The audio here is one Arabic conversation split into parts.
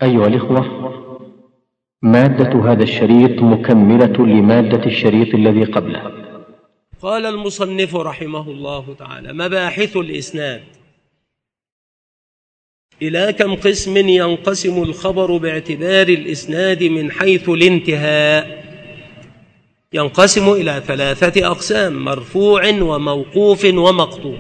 أيها الإخوة، مادة هذا الشريط مكملة لمادة الشريط الذي قبله. قال المصنف رحمه الله تعالى: مباحث الإسناد. إلى كم قسم ينقسم الخبر باعتبار الإسناد من حيث الانتهاء؟ ينقسم إلى 3 أقسام: مرفوع وموقوف ومقطوع.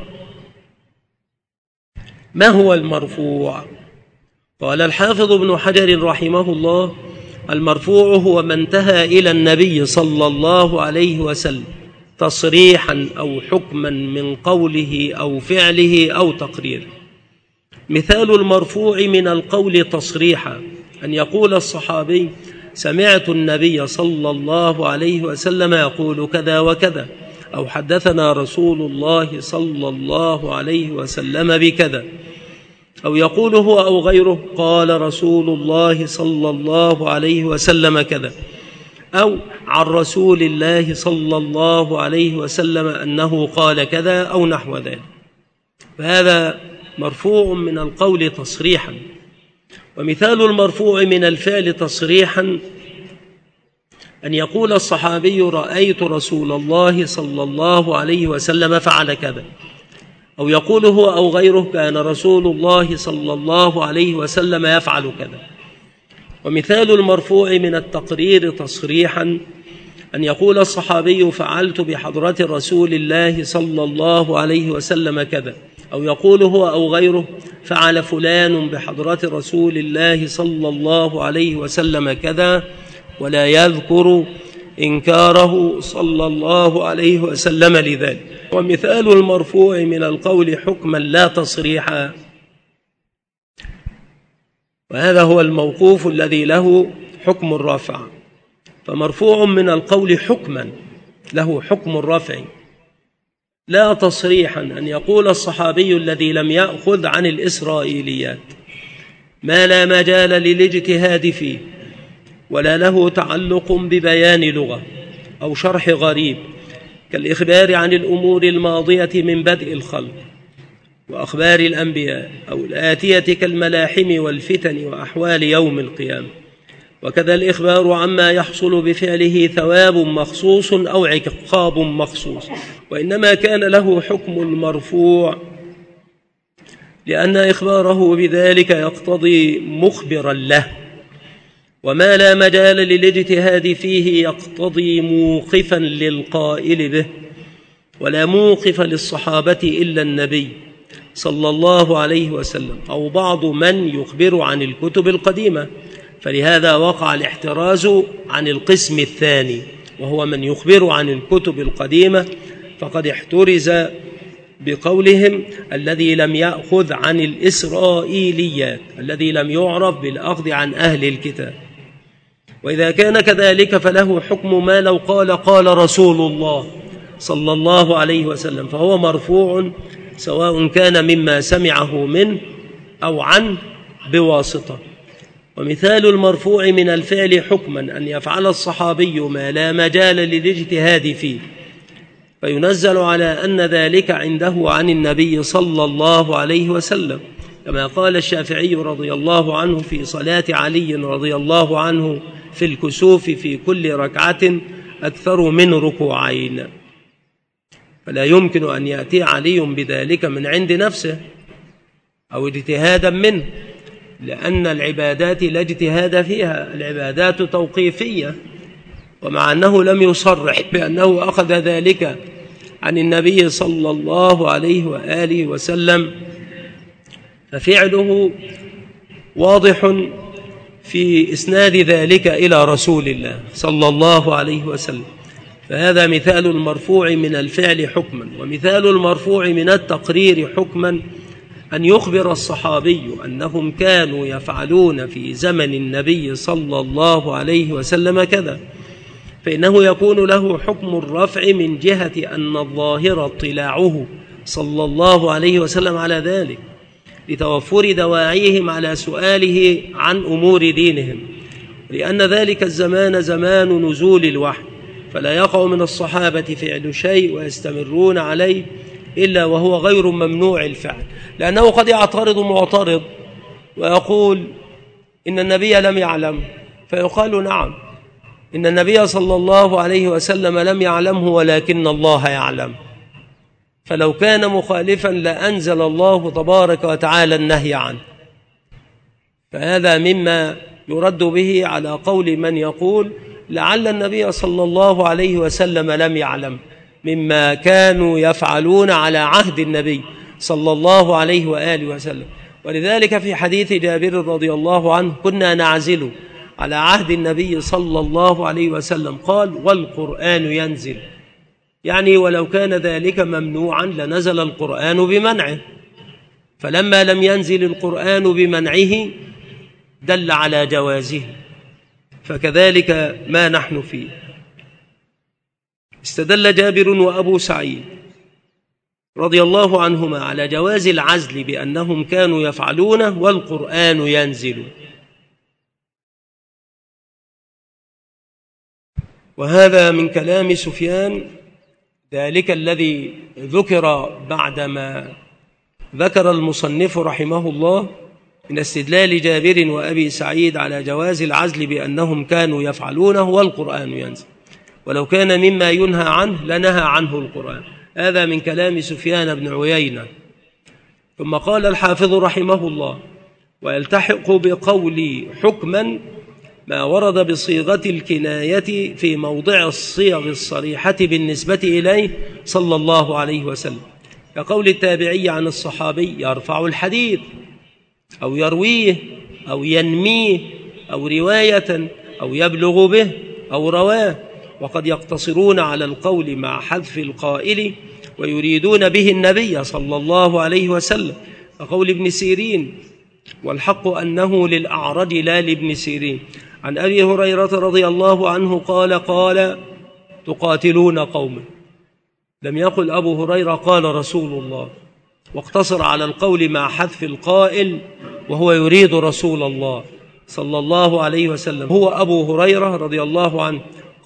ما هو المرفوع؟ قال الحافظ ابن حجر رحمه الله: المرفوع هو ما انتهى إلى النبي صلى الله عليه وسلم تصريحا أو حكما من قوله أو فعله أو تقريره. مثال المرفوع من القول تصريحا أن يقول الصحابي: سمعت النبي صلى الله عليه وسلم يقول كذا وكذا، أو حدثنا رسول الله صلى الله عليه وسلم بكذا، أو يقول هو أو غيره: قال رسول الله صلى الله عليه وسلم كذا، أو عن رسول الله صلى الله عليه وسلم أنه قال كذا أو نحو ذلك. فهذا مرفوع من القول تصريحا. ومثال المرفوع من الفعل تصريحا أن يقول الصحابي: رأيت رسول الله صلى الله عليه وسلم فعل كذا، أو يقول هو أو غيره: كان رسول الله صلى الله عليه وسلم يفعل كذا. ومثال المرفوع من التقرير تصريحا أن يقول الصحابي: فعلت بحضرة رسول الله صلى الله عليه وسلم كذا، أو يقول هو أو غيره: فعل فلان بحضرة رسول الله صلى الله عليه وسلم كذا، ولا يذكر إنكاره صلى الله عليه وسلم لذلك. ومثال المرفوع من القول حكما لا تصريحا، وهذا هو الموقوف الذي له حكم الرفع. فمرفوع من القول حكما له حكم الرفع لا تصريحا أن يقول الصحابي الذي لم يأخذ عن الإسرائيليات ما لا مجال للاجتهاد فيه ولا له تعلق ببيان لغة أو شرح غريب، كالإخبار عن الأمور الماضية من بدء الخلق وأخبار الأنبياء، أو الآتية كالملاحم والفتن وأحوال يوم القيامة، وكذا الإخبار عما يحصل بفعله ثواب مخصوص أو عقاب مخصوص. وإنما كان له حكم المرفوع لأن إخباره بذلك يقتضي مخبرا له، وما لا مجال للاجتهاد فيه يقتضي موقفا للقائل به، ولا موقف للصحابة إلا النبي صلى الله عليه وسلم أو بعض من يخبر عن الكتب القديمة. فلهذا وقع الاحتراز عن القسم الثاني، وهو من يخبر عن الكتب القديمة، فقد احترز بقولهم الذي لم يأخذ عن الإسرائيليات، الذي لم يعرف بالأخذ عن أهل الكتاب. وإذا كان كذلك فله حكم ما لو قال رسول الله صلى الله عليه وسلم، فهو مرفوع سواء كان مما سمعه منه أو عنه بواسطة. ومثال المرفوع من الفعل حكما أن يفعل الصحابي ما لا مجال للاجتهاد فيه، فينزل على أن ذلك عنده عن النبي صلى الله عليه وسلم، كما قال الشافعي رضي الله عنه في صلاة علي رضي الله عنه في الكسوف في كل ركعة أكثر من ركوعين. فلا يمكن أن يأتي علي بذلك من عند نفسه أو اجتهادا منه، لأن العبادات لا اجتهاد فيها، العبادات توقيفية. ومع أنه لم يصرح بأنه أخذ ذلك عن النبي صلى الله عليه وآله وسلم، ففعله واضح في إسناد ذلك إلى رسول الله صلى الله عليه وسلم. فهذا مثال المرفوع من الفعل حكما. ومثال المرفوع من التقرير حكما أن يخبر الصحابي أنهم كانوا يفعلون في زمن النبي صلى الله عليه وسلم كذا، فإنه يكون له حكم الرفع من جهة أن الظاهر اطلاعه صلى الله عليه وسلم على ذلك، لتوفر دواعيهم على سؤاله عن أمور دينهم، لأن ذلك الزمان زمان نزول الوحي، فلا يقع من الصحابة فعل شيء ويستمرون عليه إلا وهو غير ممنوع الفعل. لأنه قد يعترض معترض ويقول إن النبي لم يعلم، فيقال نعم إن النبي صلى الله عليه وسلم لم يعلمه ولكن الله يعلم. فلو كان مخالفا لأنزل الله تبارك وتعالى النهي عنه. فهذا مما يرد به على قول من يقول لعل النبي صلى الله عليه وسلم لم يعلم مما كانوا يفعلون على عهد النبي صلى الله عليه وآله وسلم. ولذلك في حديث جابر رضي الله عنه كنا نعزل على عهد النبي صلى الله عليه وسلم قال والقرآن ينزل، يعني ولو كان ذلك ممنوعا لنزل القرآن بمنعه، فلما لم ينزل القرآن بمنعه دل على جوازه، فكذلك ما نحن فيه. استدل جابر وأبو سعيد رضي الله عنهما على جواز العزل بأنهم كانوا يفعلونه والقرآن ينزل. وهذا من كلام سفيان ذلك الذي ذكر بعدما ذكر المصنف رحمه الله من استدلال جابر وأبي سعيد على جواز العزل بأنهم كانوا يفعلونه والقرآن ينزل، ولو كان مما ينهى عنه لنهى عنه القرآن. هذا من كلام سفيان بن عيينة. ثم قال الحافظ رحمه الله ويلتحق بقول حكما ما ورد بصيغة الكناية في موضع الصيغ الصريحة بالنسبة إليه صلى الله عليه وسلم، كقول التابعي عن الصحابي يرفع الحديث أو يرويه أو ينميه أو رواية أو يبلغ به أو رواه، وقد يقتصرون على القول مع حذف القائل ويريدون به النبي صلى الله عليه وسلم، كقول ابن سيرين والحق أنه للأعرج لا لابن سيرين. عن أبي هريرة رضي الله عنه قال تقاتلون قوما، لم يقل أبو هريرة قال رسول الله، واقتصر على القول مع حذف القائل وهو يريد رسول الله صلى الله عليه وسلم. هو أبو هريرة رضي الله عنه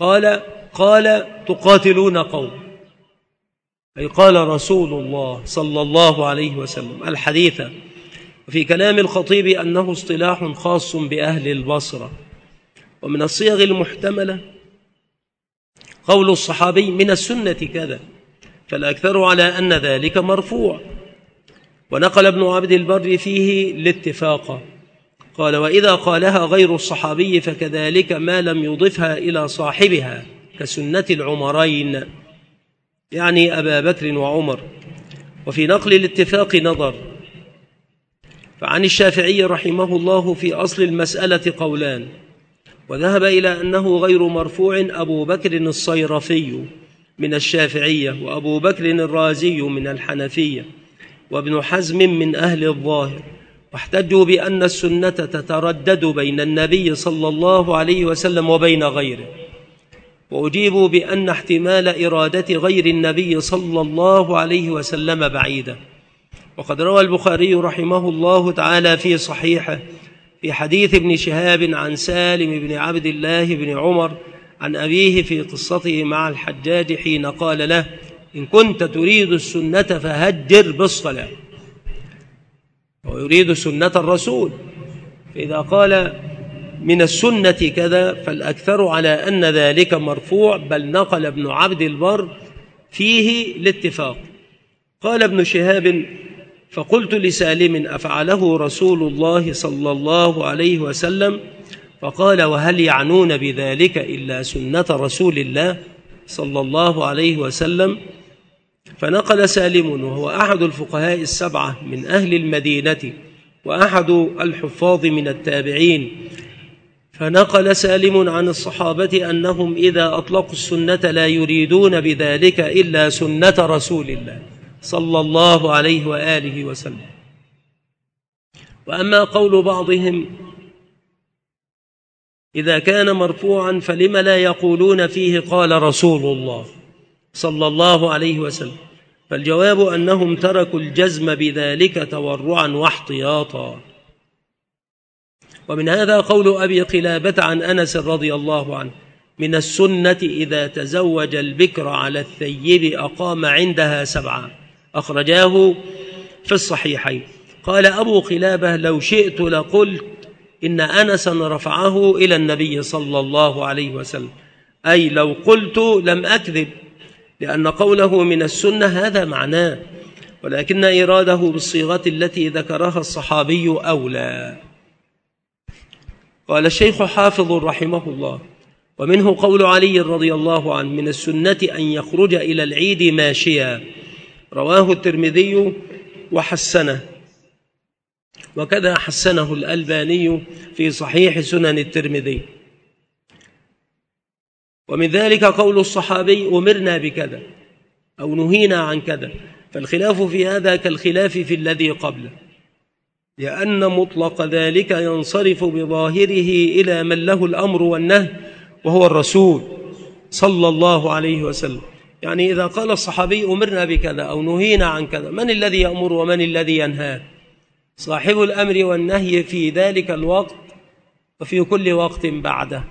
قال تقاتلون قوم، أي قال رسول الله صلى الله عليه وسلم الحديث. وفي كلام الخطيب أنه اصطلاح خاص بأهل البصرة. ومن الصيغ المحتملة قول الصحابي من السنة كذا، فالأكثر على أن ذلك مرفوع. ونقل ابن عبد البر فيه الاتفاق، قال وإذا قالها غير الصحابي فكذلك ما لم يضفها إلى صاحبها كسنة العمرين، يعني أبا بكر وعمر. وفي نقل الاتفاق نظر، فعن الشافعي رحمه الله في أصل المسألة قولان، وذهب إلى أنه غير مرفوع أبو بكر الصيرفي من الشافعية، وأبو بكر الرازي من الحنفية، وابن حزم من أهل الظاهر، واحتجوا بأن السنة تتردد بين النبي صلى الله عليه وسلم وبين غيره، وأجيبوا بأن احتمال إرادة غير النبي صلى الله عليه وسلم بعيدة. وقد روى البخاري رحمه الله تعالى في صحيحه في حديث ابن شهاب عن سالم بن عبد الله بن عمر عن أبيه في قصته مع الحجاج حين قال له إن كنت تريد السنة فهجر بالصلاة، ويريد سنة الرسول. فإذا قال من السنة كذا فالأكثر على أن ذلك مرفوع، بل نقل ابن عبد البر فيه الاتفاق. قال ابن شهاب فقلت لسالم أفعله رسول الله صلى الله عليه وسلم؟ فقال وهل يعنون بذلك إلا سنة رسول الله صلى الله عليه وسلم؟ فنقل سالم وهو أحد الفقهاء السبعة من أهل المدينة وأحد الحفاظ من التابعين، فنقل سالم عن الصحابة أنهم إذا أطلقوا السنة لا يريدون بذلك إلا سنة رسول الله صلى الله عليه وآله وسلم. وأما قول بعضهم إذا كان مرفوعا فلم لا يقولون فيه قال رسول الله صلى الله عليه وسلم؟ فالجواب أنهم تركوا الجزم بذلك تورعا واحتياطا. ومن هذا قول أبي قلابة عن أنس رضي الله عنه من السنة إذا تزوج البكر على الثيب أقام عندها 7، أخرجاه في الصحيحين. قال أبو قلابة لو شئت لقلت إن أنسا رفعه إلى النبي صلى الله عليه وسلم، أي لو قلت لم أكذب، لأن قوله من السنة هذا معناه، ولكن إراده بالصيغة التي ذكرها الصحابي أولى. قال الشيخ حافظ رحمه الله: ومنه قول علي رضي الله عنه: من السنة أن يخرج إلى العيد ماشيا، رواه الترمذي وحسنه، وكذا حسنه الألباني في صحيح سنن الترمذي. ومن ذلك قول الصحابي: أمرنا بكذا أو نهينا عن كذا، فالخلاف في هذا كالخلاف في الذي قبله، لأن مطلق ذلك ينصرف بظاهره إلى من له الأمر والنهي وهو الرسول صلى الله عليه وسلم. يعني إذا قال الصحابي أمرنا بكذا أو نهينا عن كذا، من الذي يأمر ومن الذي ينهى؟ صاحب الأمر والنهي في ذلك الوقت وفي كل وقت بعده،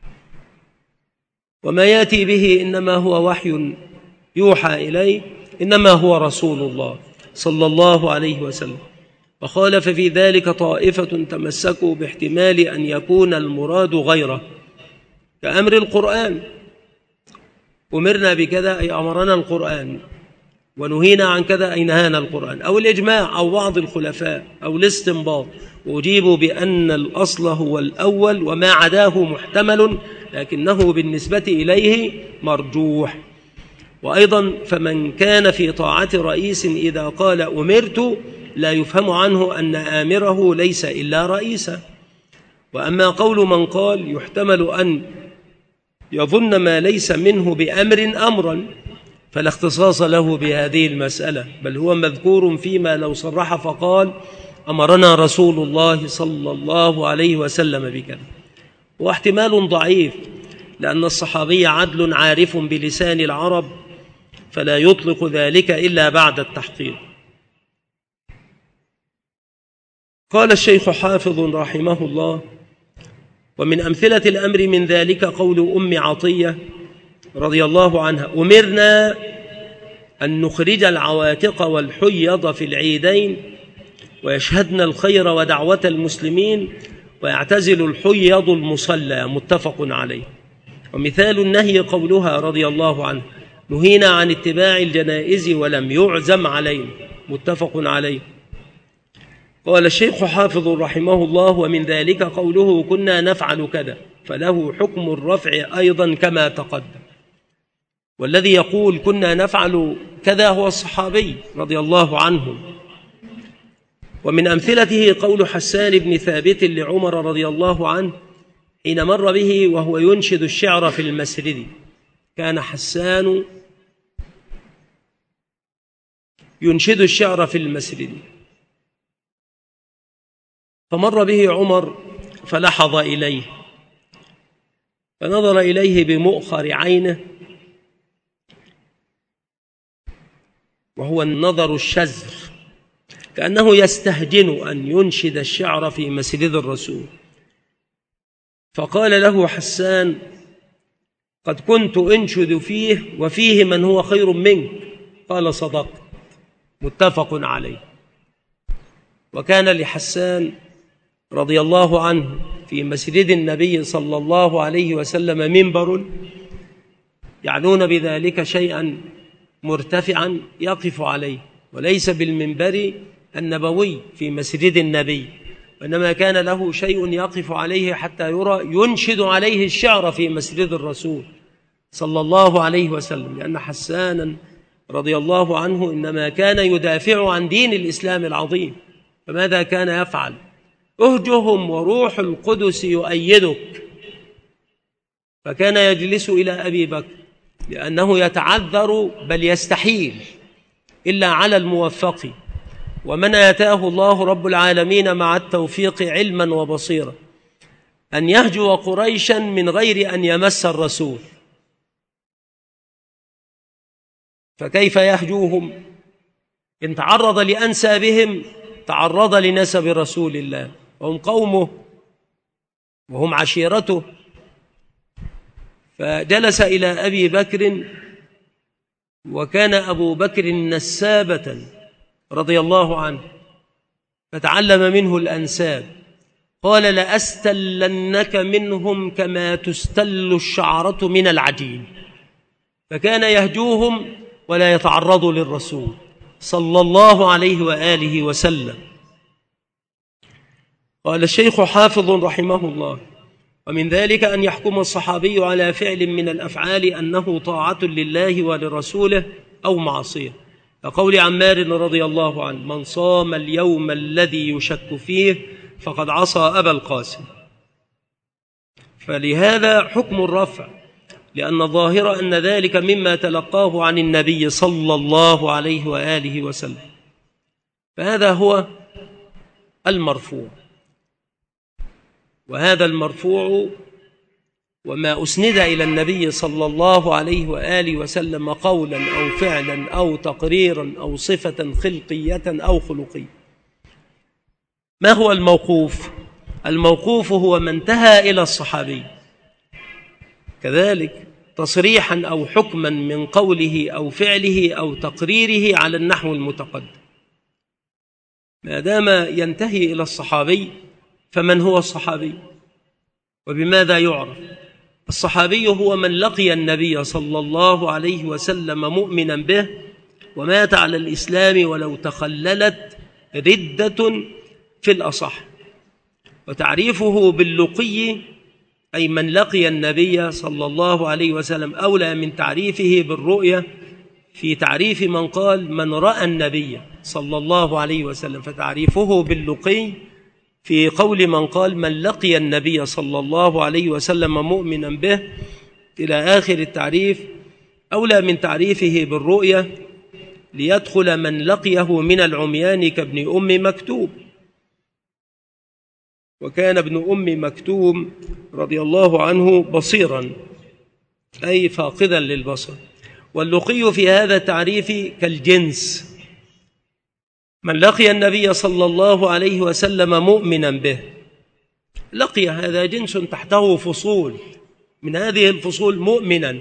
وما يأتي به إنما هو وحي يوحى إليه، إنما هو رسول الله صلى الله عليه وسلم. وخالف في ذلك طائفة تمسكوا باحتمال أن يكون المراد غيره، كأمر القرآن: أمرنا بكذا أي أمرنا القرآن، ونهينا عن كذا أي نهانا القرآن، أو الإجماع أو بعض الخلفاء أو الاستنباط. وأجيبوا بأن الأصل هو الأول، وما عداه محتمل لكنه بالنسبة إليه مرجوح. وأيضا فمن كان في طاعة رئيس إذا قال أمرت لا يفهم عنه أن آمره ليس إلا رئيسا. وأما قول من قال يحتمل أن يظن ما ليس منه بأمر أمرا، فلا اختصاص له بهذه المسألة، بل هو مذكور فيما لو صرح فقال أمرنا رسول الله صلى الله عليه وسلم بكذا. واحتمال ضعيف، لأن الصحابي عدل عارف بلسان العرب، فلا يطلق ذلك إلا بعد التحقيق. قال الشيخ حافظ رحمه الله: ومن أمثلة الأمر من ذلك قول أم عطية رضي الله عنها: أمرنا أن نخرج العواتق والحيض في العيدين ويشهدن الخير ودعوة المسلمين ويعتزل الحيض المصلى، متفق عليه. ومثال النهي قولها رضي الله عنه: نهينا عن اتباع الجنائز ولم يعزم علينا، متفق عليه. قال الشيخ حافظ رحمه الله: ومن ذلك قوله كنا نفعل كذا، فله حكم الرفع أيضا كما تقدم. والذي يقول كنا نفعل كذا هو الصحابي رضي الله عنه. ومن أمثلته قول حسان بن ثابت لعمر رضي الله عنه حين مر به وهو ينشد الشعر في المسجد. كان حسان ينشد الشعر في المسجد، فمر به عمر فلحظ إليه، فنظر إليه بمؤخر عينه، وهو النظر الشزر، كأنه يستهجن أن ينشد الشعر في مسجد الرسول. فقال له حسان: قد كنت أنشد فيه وفيه من هو خير منك. قال: صدقت، متفق عليه. وكان لحسان رضي الله عنه في مسجد النبي صلى الله عليه وسلم منبر، يعنون بذلك شيئا مرتفعا يقف عليه، وليس بالمنبر النبوي في مسجد النبي، وإنما كان له شيء يقف عليه حتى يرى ينشد عليه الشعر في مسجد الرسول صلى الله عليه وسلم، لأن حسانا رضي الله عنه إنما كان يدافع عن دين الإسلام العظيم. فماذا كان يفعل؟ اهجهم وروح القدس يؤيدك. فكان يجلس إلى أبي بكر لأنه يتعذر بل يستحيل إلا على الموفق، ومن آتاه الله رب العالمين مع التوفيق علما وبصيرا أن يهجو قريشا من غير أن يمس الرسول. فكيف يهجوهم؟ إن تعرض لأنسابهم تعرض لنسب رسول الله، وهم قومه وهم عشيرته. فجلس إلى أبي بكر، وكان أبو بكر نسابة رضي الله عنه، فتعلم منه الأنساب، قال لأستلنك منهم كما تستل الشعرة من العجين. فكان يهجوهم ولا يتعرض للرسول صلى الله عليه وآله وسلم. قال الشيخ حافظ رحمه الله: ومن ذلك أن يحكم الصحابي على فعل من الأفعال أنه طاعة لله ولرسوله أو معصية، كقول عمار رضي الله عنه: من صام اليوم الذي يشك فيه فقد عصى أبا القاسم. فلهذا حكم الرفع، لأن الظاهر أن ذلك مما تلقاه عن النبي صلى الله عليه وآله وسلم، فهذا هو المرفوع. وهذا المرفوع وما أسند إلى النبي صلى الله عليه وآله وسلم قولا أو فعلا أو تقريرا أو صفة خلقية أو خلقية. ما هو الموقوف؟ الموقوف هو ما انتهى إلى الصحابي، كذلك تصريحا أو حكما من قوله أو فعله أو تقريره على النحو المتقدم. ما دام ينتهي إلى الصحابي، فمن هو الصحابي وبماذا يعرف؟ الصحابي هو من لقي النبي صلى الله عليه وسلم مؤمنا به ومات على الإسلام ولو تخللت ردة في الأصح. وتعريفه باللقي أي من لقي النبي صلى الله عليه وسلم أولى من تعريفه بالرؤية في تعريف من قال من رأى النبي صلى الله عليه وسلم، فتعريفه باللقي في قول من قال من لقي النبي صلى الله عليه وسلم مؤمنا به إلى آخر التعريف أولى من تعريفه بالرؤية، ليدخل من لقيه من العميان كابن أم مكتوم. وكان ابن أم مكتوم رضي الله عنه بصيرا أي فاقدا للبصر. واللقي في هذا التعريف كالجنس، من لقي النبي صلى الله عليه وسلم مؤمنا به. لقي هذا جنس تحته فصول، من هذه الفصول مؤمنا،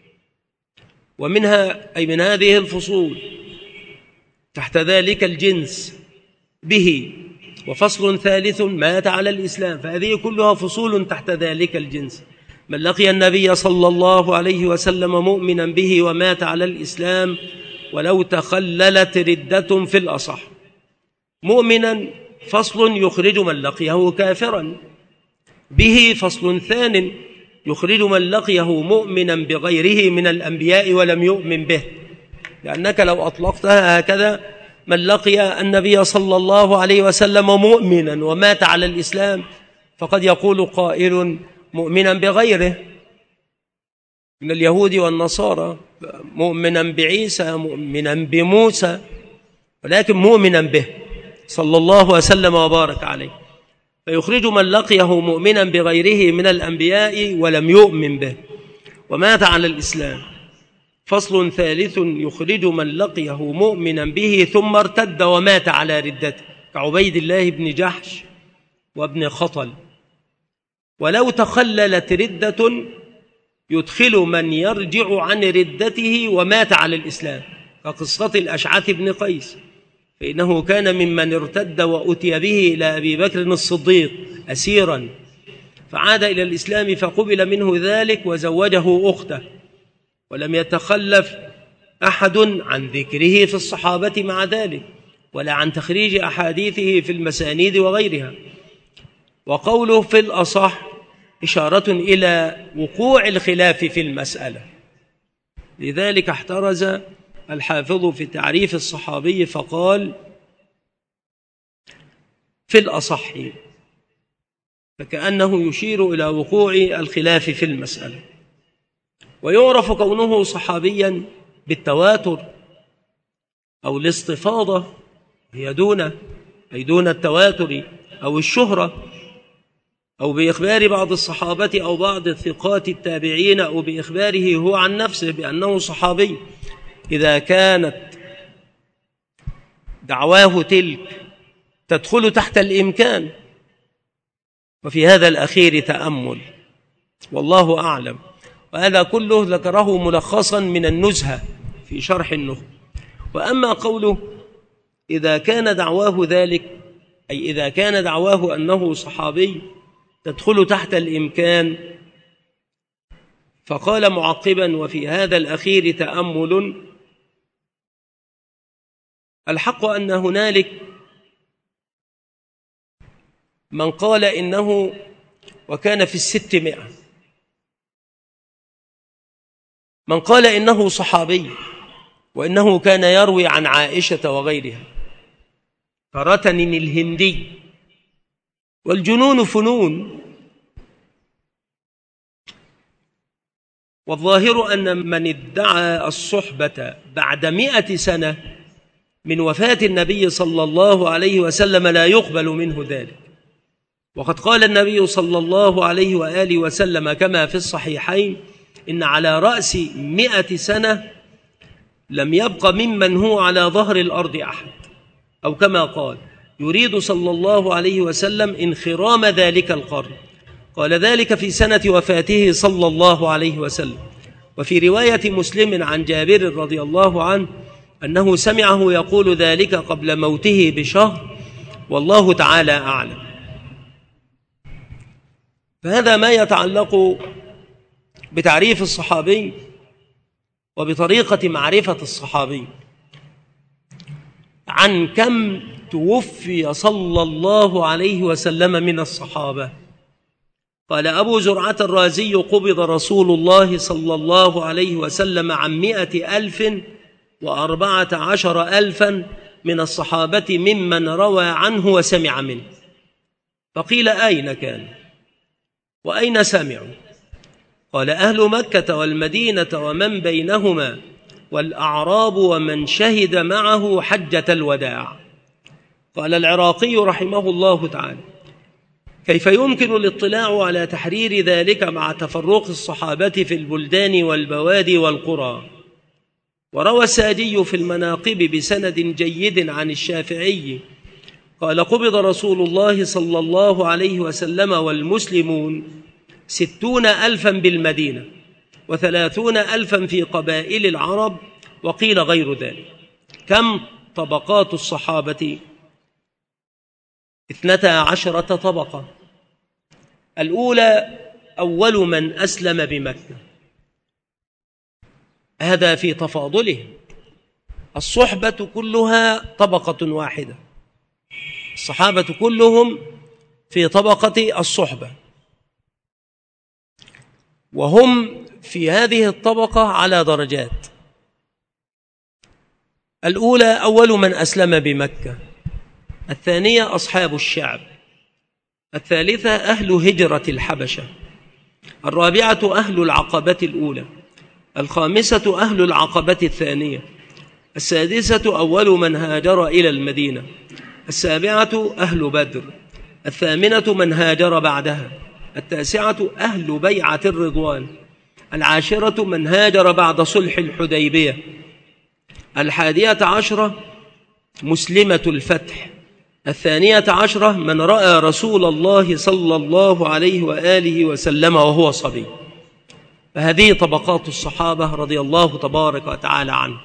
ومنها أي من هذه الفصول تحت ذلك الجنس به، وفصل ثالث مات على الإسلام، فهذه كلها فصول تحت ذلك الجنس. من لقي النبي صلى الله عليه وسلم مؤمنا به ومات على الإسلام ولو تخللت ردة في الأصح. مؤمنا فصل يخرج من لقيه كافرا، به فصل ثان يخرج من لقيه مؤمنا بغيره من الأنبياء ولم يؤمن به، لأنك لو أطلقتها هكذا من لقي النبي صلى الله عليه وسلم مؤمنا ومات على الإسلام فقد يقول قائل مؤمنا بغيره من اليهود والنصارى، مؤمنا بعيسى، مؤمنا بموسى، ولكن مؤمنا به صلى الله وسلم وبارك عليه، فيخرج من لقيه مؤمنا بغيره من الأنبياء ولم يؤمن به ومات على الإسلام. فصل ثالث يخرج من لقيه مؤمنا به ثم ارتد ومات على ردته، كعبيد الله بن جحش وابن خطل. ولو تخللت ردة يدخل من يرجع عن ردته ومات على الإسلام، كقصة الأشعث بن قيس، فإنه كان ممن ارتد وأتي به إلى أبي بكر الصديق أسيرا، فعاد إلى الإسلام فقبل منه ذلك وزوجه أخته، ولم يتخلف أحد عن ذكره في الصحابة مع ذلك، ولا عن تخريج أحاديثه في المسانيد وغيرها. وقوله في الأصح إشارة إلى وقوع الخلاف في المسألة، لذلك احترز الحافظ في تعريف الصحابي فقال في الأصح، فكأنه يشير إلى وقوع الخلاف في المسألة. ويعرف كونه صحابيا بالتواتر أو الاستفاضة، هي دون التواتر أو الشهرة، أو بإخبار بعض الصحابة أو بعض الثقات التابعين، أو بإخباره هو عن نفسه بأنه صحابي، إذا كانت دعواه تلك تدخل تحت الإمكان. وفي هذا الأخير تأمل، والله أعلم. وهذا كله ذكره ملخصا من النزهة في شرح النخبة. وأما قوله إذا كان دعواه ذلك أي إذا كان دعواه أنه صحابي تدخل تحت الإمكان. فقال معقبا: وفي هذا الأخير تأمل. الحق أن هنالك من قال إنه وكان في 600، من قال إنه صحابي وإنه كان يروي عن عائشة وغيرها كرتن الهندي. والجنون فنون، والظاهر أن من ادعى الصحبة بعد 100 سنة من وفاة النبي صلى الله عليه وسلم لا يقبل منه ذلك. وقد قال النبي صلى الله عليه وآله وسلم كما في الصحيحين: إن على رأس 100 سنة لم يبق ممن هو على ظهر الأرض أحد، أو كما قال يريد صلى الله عليه وسلم انخرام ذلك القرن. قال ذلك في سنة وفاته صلى الله عليه وسلم. وفي رواية مسلم عن جابر رضي الله عنه أنه سمعه يقول ذلك قبل موته بشهر، والله تعالى أعلم. فهذا ما يتعلق بتعريف الصحابي وبطريقة معرفة الصحابي. عن كم توفي صلى الله عليه وسلم من الصحابة؟ قال أبو زرعة الرازي: قبض رسول الله صلى الله عليه وسلم عن 114,000 من الصحابة ممن روى عنه وسمع منه. فقيل: أين كان وأين سمعوا؟ قال: أهل مكة والمدينة ومن بينهما والأعراب ومن شهد معه حجة الوداع. قال العراقي رحمه الله تعالى: كيف يمكن الاطلاع على تحرير ذلك مع تفرق الصحابة في البلدان والبوادي والقرى؟ وروى الساجي في المناقب بسند جيد عن الشافعي قال: قبض رسول الله صلى الله عليه وسلم والمسلمون 60,000 بالمدينة و30,000 في قبائل العرب، وقيل غير ذلك. كم طبقات الصحابة؟ 12 طبقة. الأولى أول من أسلم بمكة، هذا في تفاضله. الصحبة كلها طبقة واحدة، الصحابة كلهم في طبقة الصحبة، وهم في هذه الطبقة على درجات. الأولى أول من أسلم بمكة، الثانية أصحاب الشعب، الثالثة أهل هجرة الحبشة، الرابعة أهل العقبة الأولى، الخامسة أهل العقبة الثانية، السادسة أول من هاجر إلى المدينة، السابعة أهل بدر، الثامنة من هاجر بعدها، التاسعة أهل بيعة الرضوان، العاشرة من هاجر بعد صلح الحديبية، 11 مسلمة الفتح، 12 من رأى رسول الله صلى الله عليه وآله وسلم وهو صبي. فهذه طبقات الصحابة رضي الله تبارك وتعالى عنه.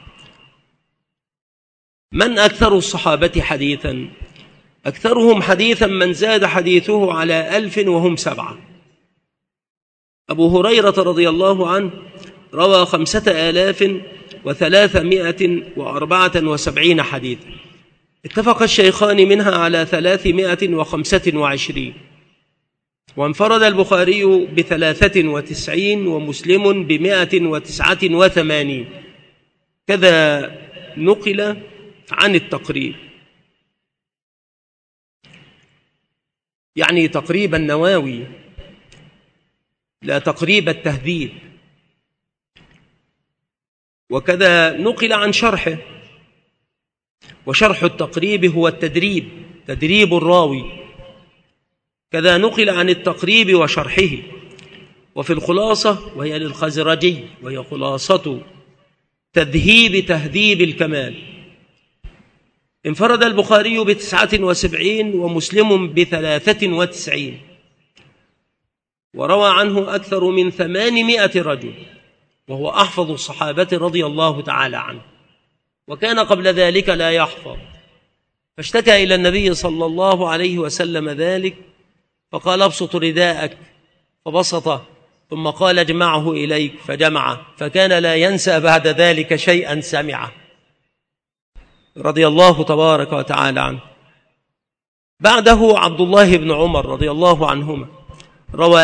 من أكثر الصحابة حديثا؟ أكثرهم حديثا من زاد حديثه على 1000 وهم 7. أبو هريرة رضي الله عنه روى 5374 حديثا، اتفق الشيخان منها على 325، وانفرد البخاري ب93 ومسلم ب189. كذا نقل عن التقريب، يعني تقريب النووي لا تقريب التهذيب. وكذا نقل عن شرحه، وشرح التقريب هو التدريب، تدريب الراوي. كذا نقل عن التقريب وشرحه. وفي الخلاصة، وهي للخزرجي، وهي خلاصة تهذيب الكمال، انفرد البخاري ب79 ومسلم ب93، وروى عنه أكثر من 800 رجل، وهو أحفظ الصحابة رضي الله تعالى عنه، وكان قبل ذلك لا يحفظ. فاشتكى إلى النبي صلى الله عليه وسلم ذلك، فقال ابسط رداءك، فبسطه، ثم قال اجمعه إليك، فجمعه، فكان لا ينسى بعد ذلك شيئا سمعه، رضي الله تبارك وتعالى عنه. بعده عبد الله بن عمر رضي الله عنهما، روى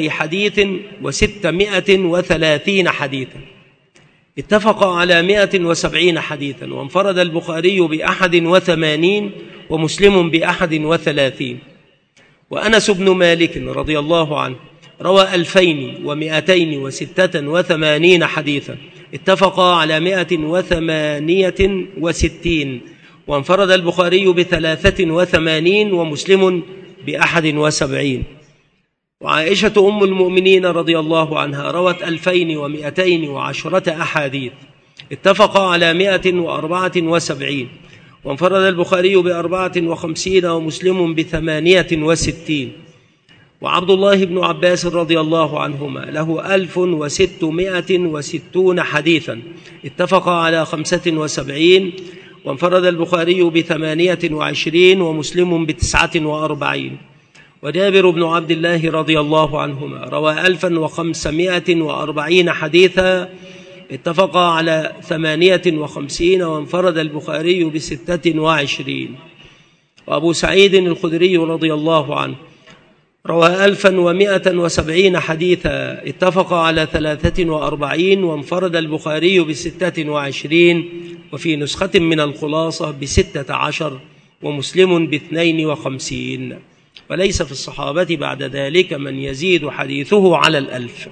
2630 حديثا، اتفق على 170 حديثا، وانفرد البخاري ب81 ومسلم ب31. وأنس بن مالك رضي الله عنه روى 2286 حديثا، اتفق على 168، وانفرد البخاري ب83 ومسلم ب71. وعائشة أم المؤمنين رضي الله عنها روت 2210 أحاديث، اتفق على 174، وانفرد البخاري ب54 ومسلم ب68. وعبد الله بن عباس رضي الله عنهما له 1660 حديثا، اتفق على 75، وانفرد البخاري ب28 ومسلم ب49. وجابر بن عبد الله رضي الله عنهما روى 1540 حديثا، اتفق على 58، وانفرد البخاري ب26. وأبو سعيد الخدري رضي الله عنه روى 1170 حديثا، اتفق على 43، وانفرد البخاري ب26، وفي نسخة من الخلاصة ب16، ومسلم ب52. وليس في الصحابة بعد ذلك من يزيد حديثه على 1000.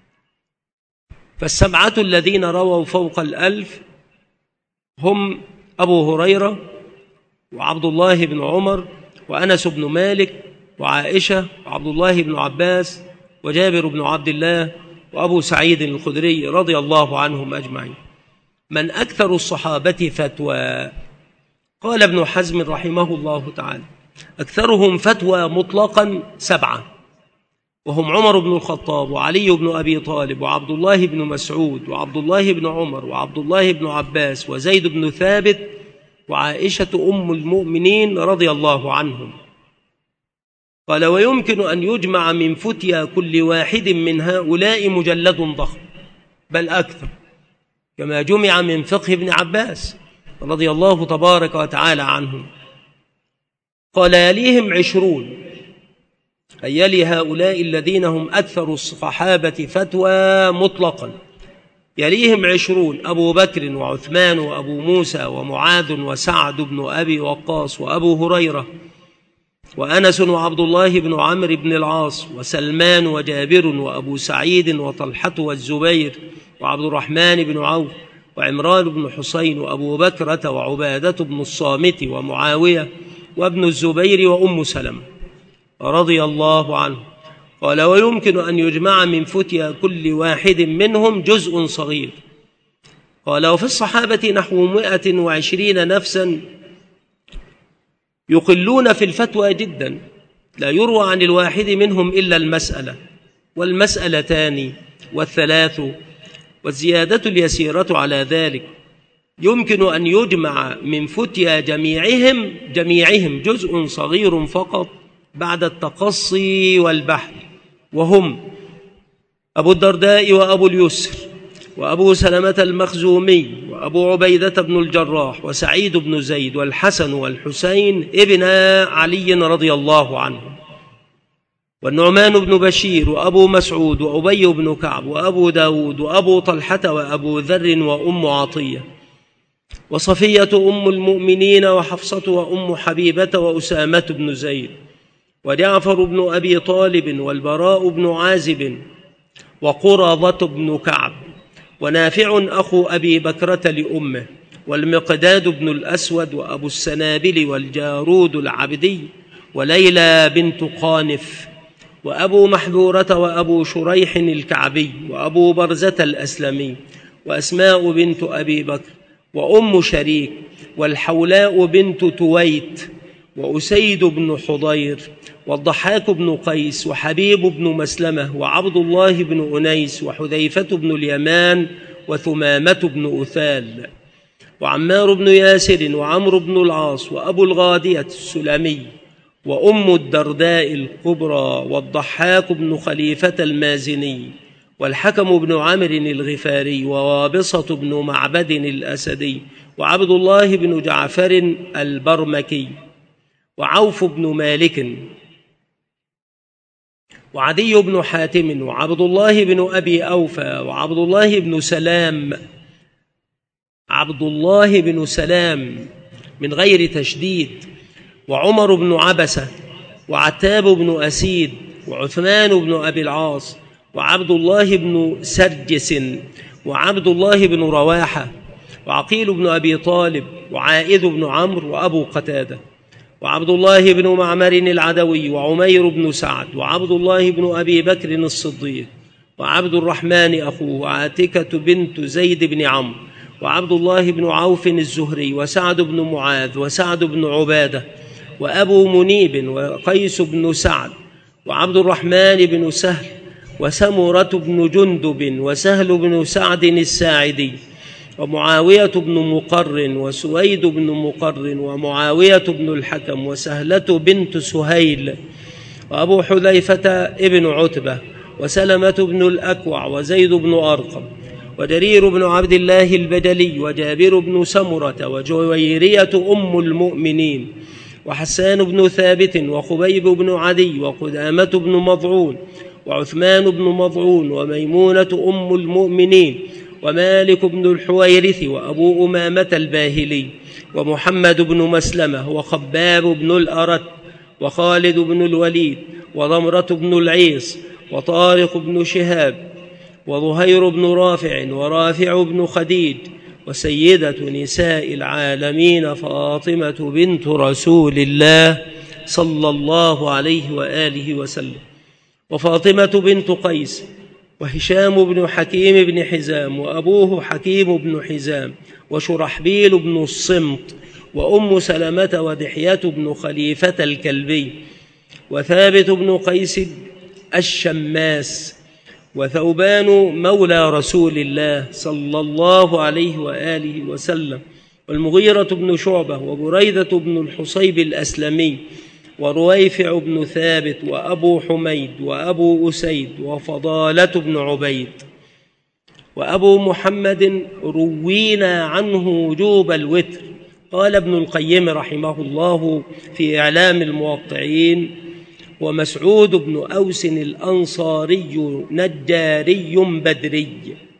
فالسبعة الذين رووا فوق 1000 هم أبو هريرة، وعبد الله بن عمر، وأنس بن مالك، وعائشة، وعبد الله بن عباس، وجابر بن عبد الله، وأبو سعيد الخدري رضي الله عنهم أجمعين. من أكثر الصحابة فتوى؟ قال ابن حزم رحمه الله تعالى: أكثرهم فتوى مطلقا 7، وهم عمر بن الخطاب، وعلي بن أبي طالب، وعبد الله بن مسعود، وعبد الله بن عمر، وعبد الله بن عباس، وزيد بن ثابت، وعائشة أم المؤمنين رضي الله عنهم. قال: ويمكن أن يجمع من فتيا كل واحد من هؤلاء مجلد ضخم، بل أكثر، كما جمع من فقه ابن عباس رضي الله تبارك وتعالى عنهم. قال: يليهم 20، أي يلي هؤلاء الذين هم أكثر الصحابة فتوى مطلقا، يليهم 20: أبو بكر وعثمان وأبو موسى ومعاذ وسعد بن أبي وقاص وأبو هريرة وأنس وعبد الله بن عمرو بن العاص وسلمان وجابر وأبو سعيد وطلحة والزبير وعبد الرحمن بن عوف وعمران بن حسين وأبو بكرة وعبادة بن الصامت ومعاوية وابن الزبير وأم سلمة رضي الله عنه. قال: ويمكن أن يجمع من فتيا كل واحد منهم جزء صغير. قال: وفي الصحابة نحو 120 نفسا يقلون في الفتوى جدا، لا يروى عن الواحد منهم إلا المسألة والمسألتان والثلاث، والزيادة اليسيرة على ذلك. يمكن أن يجمع من فتيا جميعهم جزء صغير فقط بعد التقصي والبحث، وهم أبو الدرداء وأبو اليسر وأبو سلمة المخزومي وأبو عبيدة بن الجراح وسعيد بن زيد والحسن والحسين ابن علي رضي الله عنهم، والنعمان بن بشير وأبو مسعود وأبي بن كعب وأبو داود وأبو طلحة وأبو ذر وأم عطية وصفية أم المؤمنين وحفصة وأم حبيبة وأسامة بن زيد وجعفر بن أبي طالب والبراء بن عازب وقرظة بن كعب ونافع أخو أبي بكرة لأمه والمقداد بن الأسود وأبو السنابل والجارود العبدي وليلى بنت قانف وأبو محذورة وأبو شريح الكعبي وأبو برزة الأسلمي وأسماء بنت أبي بكر وأم شريك والحولاء بنت تويت وأسيد بن حضير والضحاك بن قيس وحبيب بن مسلمة وعبد الله بن أنيس وحذيفة بن اليمان وثمامة بن أثال وعمار بن ياسر وعمرو بن العاص وأبو الغادية السلمي وأم الدرداء الكبرى والضحاك بن خليفة المازني والحكم بن عامر الغفاري ووابصة بن معبد الأسدي وعبد الله بن جعفر البرمكي وعوف بن مالك وعدي بن حاتم وعبد الله بن أبي أوفى وعبد الله بن سلام، عبد الله بن سلام من غير تشديد، وعمر بن عبسة وعتاب بن أسيد وعثمان بن أبي العاص وعبد الله بن سرجس وعبد الله بن رواحة وعقيل بن أبي طالب وعائذ بن عمرو وأبو قتادة وعبد الله بن معمر العدوي وعمير بن سعد وعبد الله بن أبي بكر الصديق وعبد الرحمن أخوه وعاتكة بنت زيد بن عمرو وعبد الله بن عوف الزهري وسعد بن معاذ وسعد بن عبادة وأبو منيب وقيس بن سعد وعبد الرحمن بن سهل وسمرة بن جندب وسهل بن سعد الساعدي ومعاوية بن مقرن وسويد بن مقرن ومعاوية بن الحكم وسهلة بنت سهيل وأبو حذيفة ابن عتبة وسلمة بن الأكوع وزيد بن أرقم وجرير بن عبد الله البجلي وجابر بن سمرة وجويرية أم المؤمنين وحسان بن ثابت وخبيب بن عدي وقدامة بن مضعون وعثمان بن مضعون وميمونة أم المؤمنين ومالك بن الحويرث وأبو أمامة الباهلي ومحمد بن مسلمة وخباب بن الأرت وخالد بن الوليد وضمرة بن العيص وطارق بن شهاب وظهير بن رافع ورافع بن خديج وسيدة نساء العالمين فاطمة بنت رسول الله صلى الله عليه وآله وسلم وفاطمة بنت قيس وهشام بن حكيم بن حزام وأبوه حكيم بن حزام وشرحبيل بن الصمت وأم سلمة ودحية بن خليفة الكلبي وثابت بن قيس الشماس وثوبان مولى رسول الله صلى الله عليه وآله وسلم والمغيرة بن شعبة وبريدة بن الحصيب الأسلمي ورويفع بن ثابت وأبو حميد وأبو أسيد وفضالة بن عبيد وأبو محمد روينا عنه وجوب الوتر. قال ابن القيم رحمه الله في إعلام الموقعين: ومسعود بن أوس الأنصاري نجاري بدري،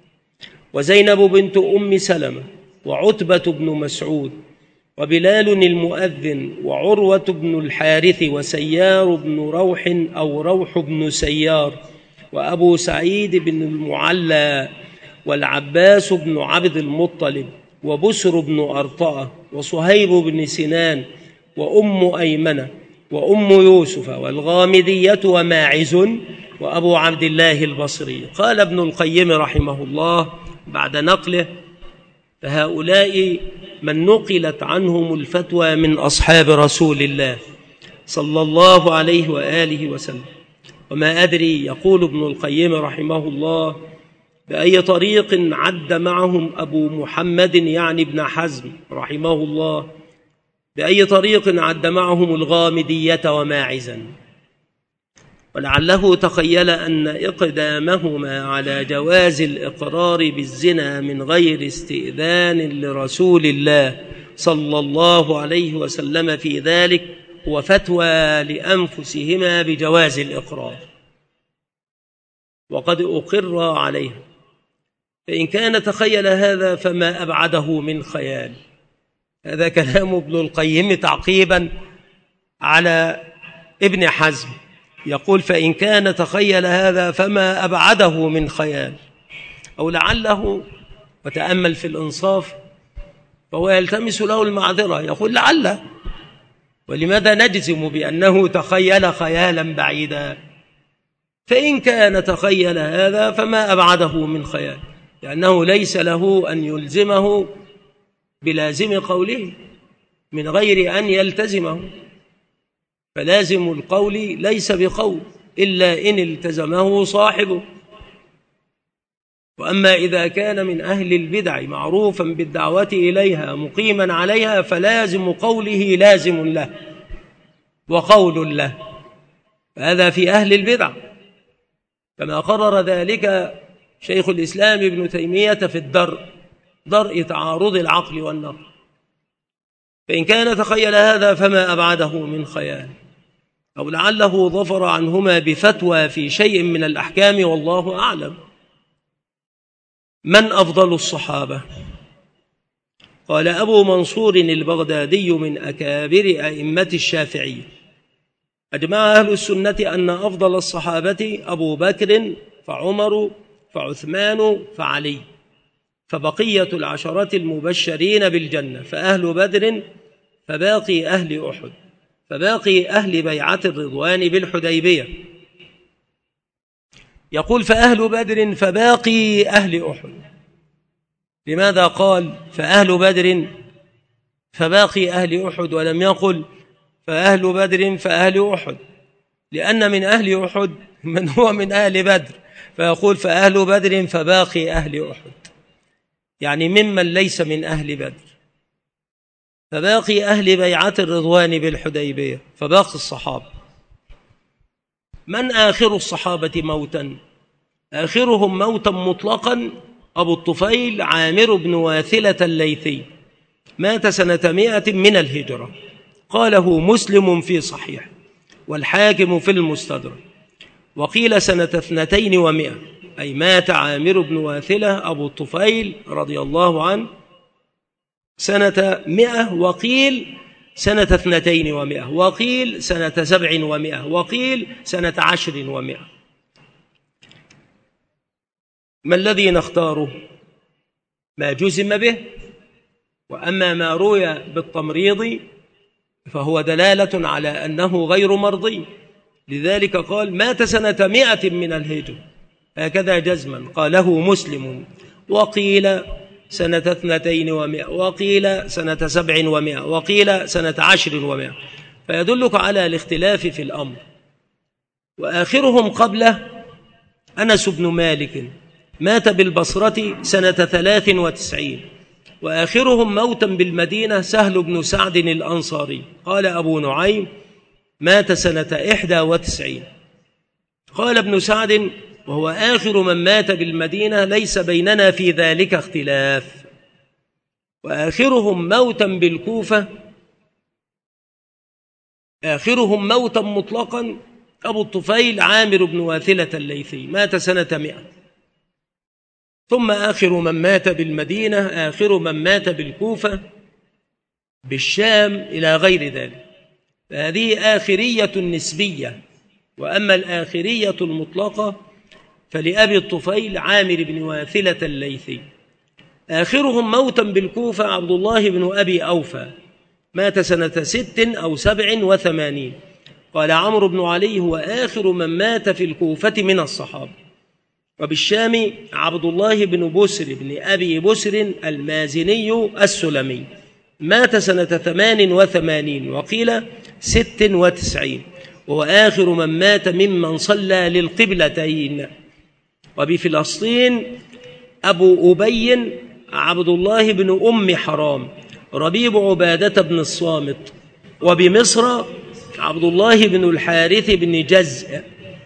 وزينب بنت أم سلمة، وعتبة بن مسعود، وبلال المؤذن، وعروة بن الحارث، وسيار بن روح أو روح بن سيار، وأبو سعيد بن المعلى، والعباس بن عبد المطلب، وبسر بن أرطأة، وصهيب بن سنان، وأم أيمنة، وأم يوسف، والغامدية، وماعز، وأبو عبد الله البصري. قال ابن القيم رحمه الله بعد نقله: فهؤلاء من نقلت عنهم الفتوى من أصحاب رسول الله صلى الله عليه وآله وسلم. وما أدري، يقول ابن القيم رحمه الله، بأي طريق عد معهم أبو محمد يعني ابن حزم رحمه الله، بأي طريق عد معهم الغامدية وماعزا، ولعله تخيل أن إقدامهما على جواز الإقرار بالزنا من غير استئذان لرسول الله صلى الله عليه وسلم في ذلك هو فتوى لأنفسهما بجواز الإقرار، وقد أقر عليها. فإن كان تخيل هذا فما أبعده من خيال. هذا كلام ابن القيم تعقيبا على ابن حزم، يقول: فإن كان تخيل هذا فما أبعده من خيال. أو لعله، وتأمل في الإنصاف، فهو يلتمس له المعذرة، يقول: لعل. ولماذا نجزم بأنه تخيل خيالا بعيدا؟ فإن كان تخيل هذا فما أبعده من خيال، لأنه ليس له أن يلزمه بلازم قوله من غير أن يلتزمه، فلازم القول ليس بقول إلا إن التزمه صاحبه. وأما إذا كان من أهل البدع معروفا بالدعوة إليها مقيما عليها فلازم قوله لازم له وقول له، فهذا في أهل البدع، كما قرر ذلك شيخ الإسلام ابن تيمية في درء تعارض العقل والنقل. فإن كان تخيل هذا فما أبعده من خيال، أو لعله ظفر عنهما بفتوى في شيء من الأحكام والله أعلم. من أفضل الصحابة؟ قال أبو منصور البغدادي من أكابر أئمة الشافعية: أجمع أهل السنة أن أفضل الصحابة أبو بكر فعمر فعثمان فعلي، فبقية العشرة المبشرين بالجنة، فأهل بدر فباقي أهل أحد، فباقي أهل بيعة الرضوان بالحديبية. يقول فأهل بدر فباقي أهل أحد. لماذا قال فأهل بدر فباقي أهل أحد ولم يقل فأهل بدر فأهل أحد؟ لأن من أهل أحد من هو من أهل بدر، فيقول فأهل بدر فباقي أهل أحد، يعني ممن ليس من أهل بدر. فباقي أهل بيعة الرضوان بالحديبية، فباقي الصحابة. من آخر الصحابة موتا؟ آخرهم موتا مطلقا أبو الطفيل عامر بن واثلة الليثي، مات سنة 100 من الهجرة، قاله مسلم في صحيح والحاكم في المستدرك. وقيل سنة 200، أي مات عامر بن واثلة أبو الطفيل رضي الله عنه سنة 100، وقيل سنة 200، وقيل سنة 700، وقيل سنة 10. ما الذي نختاره؟ ما جزم به، وأما ما روي بالتمريض فهو دلالة على أنه غير مرضي، لذلك قال مات سنة 100 من الهجرة، هكذا جزما قاله مسلم. وقيل سنة 200، وقيل سنة 700، وقيل سنة 10، فيدلك على الاختلاف في الأمر. وآخرهم قبله أنس بن مالك، مات بالبصرة سنة 93. وآخرهم موتا بالمدينة سهل بن سعد الأنصاري، قال أبو نعيم مات سنة 91. قال ابن سعد وهو آخر من مات بالمدينة ليس بيننا في ذلك اختلاف. وآخرهم موتا بالكوفة، آخرهم موتا مطلقا أبو الطفيل عامر بن واثلة الليثي، مات سنة 100. ثم آخر من مات بالمدينة آخر من مات بالكوفة بالشام إلى غير ذلك. هذه آخرية نسبية. وأما الآخرية المطلقة فلأبي الطفيل عامر بن واثلة الليثي. آخرهم موتا بالكوفة عبد الله بن أبي أوفى، مات سنة 6 أو 87. قال عمرو بن علي هو آخر من مات في الكوفة من الصحابة. وبالشام عبد الله بن بسر بن أبي بسر المازني السلمي، مات سنة 88 وقيل 96، وهو آخر من مات ممن صلى للقبلتين. وبفلسطين أبو أبي عبد الله بن أم حرام ربيب عبادة بن الصامت. وبمصر عبد الله بن الحارث بن جزء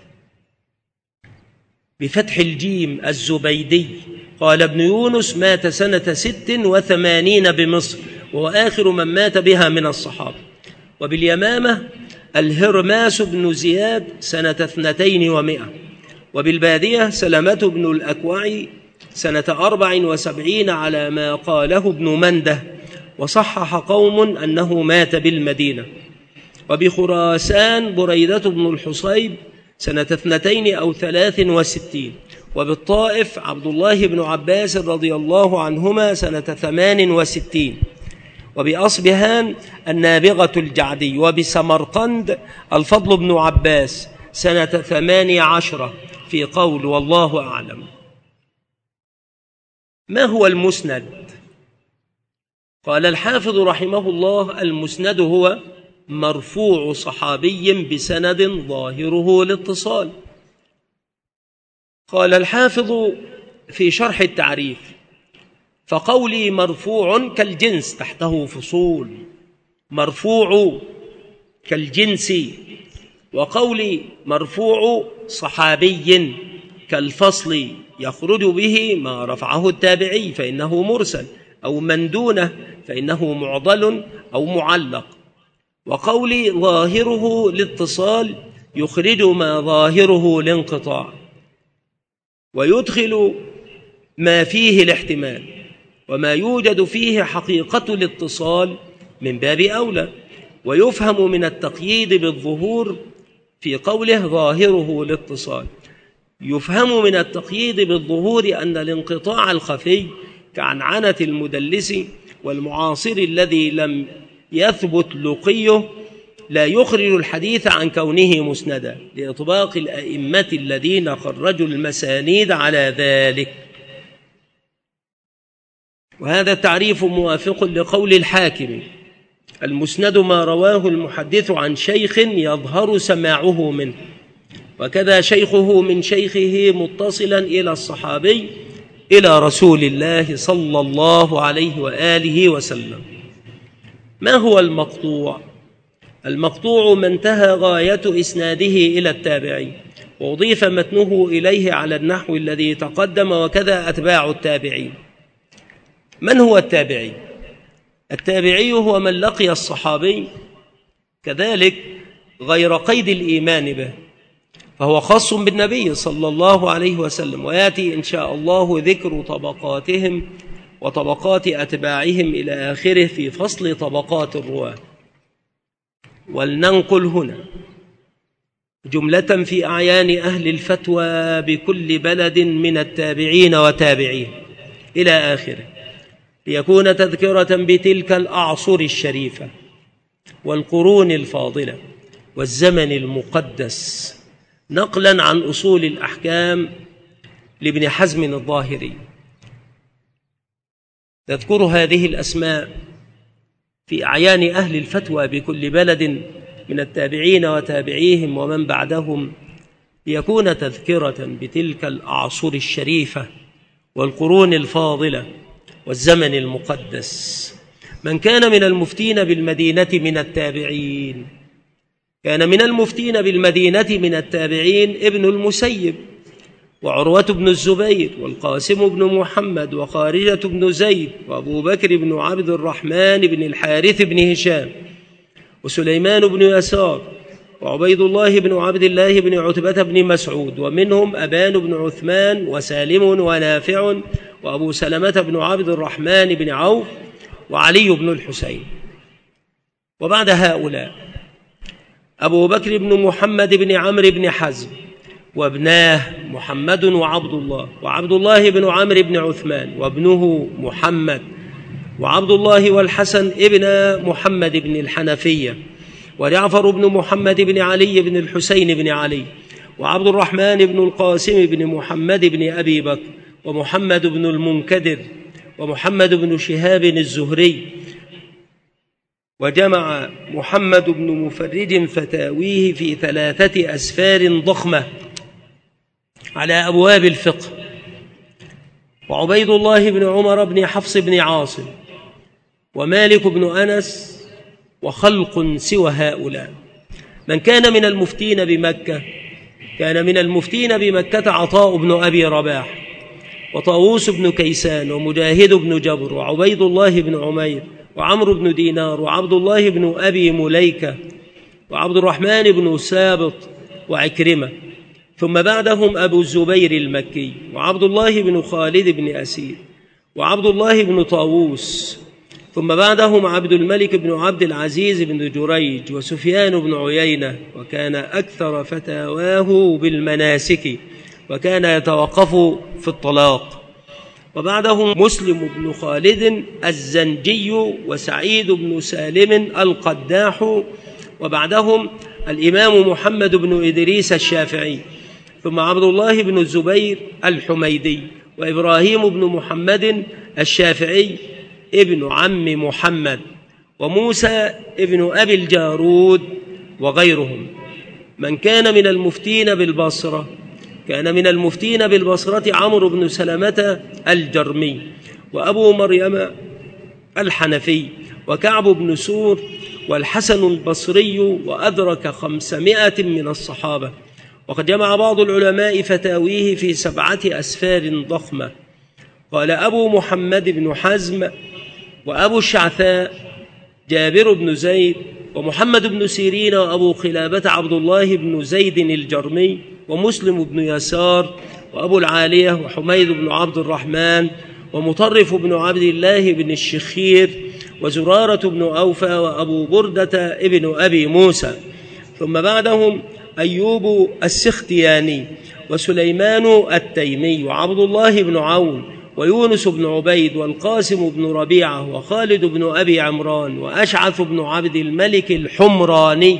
بفتح الجيم الزبيدي. قال ابن يونس مات سنة 86 بمصر، وهو آخر من مات بها من الصحابة. وباليمامة الهرماس بن زياد سنة 200. وبالبادية سلمة بن الأكوع سنة 74 على ما قاله ابن منده، وصحح قوم أنه مات بالمدينة. وبخراسان بريدة بن الحصيب سنة 2 أو 63. وبالطائف عبد الله بن عباس رضي الله عنهما سنة 68. وبأصبهان النابغة الجعدي. وبسمرقند الفضل بن عباس سنة 18 في قول والله أعلم. ما هو المسند؟ قال الحافظ رحمه الله المسند هو مرفوع صحابي بسند ظاهره الاتصال. قال الحافظ في شرح التعريف، فقولي مرفوع كالجنس تحته فصول، مرفوع كالجنس، وقولي مرفوع صحابي كالفصل يخرج به ما رفعه التابعي فإنه مرسل، أو من دونه فإنه معضل أو معلق. وقولي ظاهره الاتصال يخرج ما ظاهره الانقطاع، ويدخل ما فيه الاحتمال، وما يوجد فيه حقيقة الاتصال من باب أولى. ويفهم من التقييد بالظهور في قوله ظاهره الاتصال، يفهم من التقييد بالظهور أن الانقطاع الخفي كعنعنة المدلس والمعاصر الذي لم يثبت لقيه لا يخرج الحديث عن كونه مسندا، لإطباق الأئمة الذين خرجوا المسانيد على ذلك. وهذا التعريف موافق لقول الحاكم: المسند ما رواه المحدث عن شيخ يظهر سماعه منه، وكذا شيخه من شيخه متصلا إلى الصحابي إلى رسول الله صلى الله عليه وآله وسلم. ما هو المقطوع؟ المقطوع ما انتهى غاية إسناده إلى التابعي وأضيف متنه إليه على النحو الذي تقدم، وكذا أتباع التابعين. من هو التابعي؟ التابعي هو من لقي الصحابي كذلك غير قيد الإيمان به، فهو خاص بالنبي صلى الله عليه وسلم، ويأتي إن شاء الله ذكر طبقاتهم وطبقات أتباعهم إلى آخره في فصل طبقات الرواة. ولننقل هنا جملة في أعيان أهل الفتوى بكل بلد من التابعين وتابعين إلى آخره، ليكون تذكرة بتلك الأعصر الشريفة والقرون الفاضلة والزمن المقدس، نقلا عن أصول الأحكام لابن حزم الظاهري. تذكر هذه الأسماء في أعيان أهل الفتوى بكل بلد من التابعين وتابعيهم ومن بعدهم، ليكون تذكرة بتلك الأعصر الشريفة والقرون الفاضلة والزمن المقدس. من كان من المفتين بالمدينة من التابعين، كان من المفتين بالمدينة من التابعين ابن المسيب، وعروة بن الزبير، والقاسم بن محمد، وخارجة بن زيد، وأبو بكر بن عبد الرحمن بن الحارث بن هشام، وسليمان بن يسار، وعبيد الله بن عبد الله بن عتبة بن مسعود، ومنهم أبان بن عثمان، وسالم، ونافع، وأبو سلمة بن عبد الرحمن بن عوف، وعلي بن الحسين. وبعد هؤلاء أبو بكر بن محمد بن عمرو بن حزم، وابناه محمد وعبد الله بن عمرو بن عثمان، وابنه محمد، وعبد الله والحسن ابن محمد بن الحنفية، وجعفر بن محمد بن علي بن الحسين بن علي، وعبد الرحمن بن القاسم بن محمد بن أبي بكر، ومحمد بن المنكدر، ومحمد بن شهاب الزهري. وجمع محمد بن مفرد فتاويه في 3 أسفار ضخمة على أبواب الفقه. وعبيد الله بن عمر بن حفص بن عاصم، ومالك بن أنس، وخلق سوى هؤلاء. من كان من المفتين بمكة، كان من المفتين بمكة عطاء بن أبي رباح، وطاووس بن كيسان، ومجاهد بن جبر، وعبيد الله بن عمير، وعمرو بن دينار، وعبد الله بن أبي مليكة، وعبد الرحمن بن سابط، وعكرمة. ثم بعدهم أبو الزبير المكي، وعبد الله بن خالد بن أسير، وعبد الله بن طاووس. ثم بعدهم عبد الملك بن عبد العزيز بن جريج، وسفيان بن عيينة، وكان أكثر فتاواه بالمناسك، وكان يتوقف في الطلاق. وبعدهم مسلم بن خالد الزنجي، وسعيد بن سالم القداح. وبعدهم الإمام محمد بن إدريس الشافعي. ثم عبد الله بن الزبير الحميدي، وإبراهيم بن محمد الشافعي ابن عم محمد، وموسى ابن أبي الجارود، وغيرهم. من كان من المفتين بالبصرة، كان من المفتين بالبصرة عمرو بن سلمة الجرمي، وأبو مريم الحنفي، وكعب بن سور، والحسن البصري، وأدرك 500 من الصحابة. وقد جمع بعض العلماء فتاويه في 7 أسفار ضخمة. قال أبو محمد بن حزم وأبو الشعثاء جابر بن زيد ومحمد بن سيرين وأبو خلابة عبد الله بن زيد الجرمي ومسلم بن يسار وأبو العالية وحميد بن عبد الرحمن ومطرف بن عبد الله بن الشخير وزرارة بن أوفى وأبو بردة ابن أبي موسى. ثم بعدهم أيوب السختياني وسليمان التيمي وعبد الله بن عون ويونس بن عبيد والقاسم بن ربيعة وخالد بن أبي عمران وأشعث بن عبد الملك الحمراني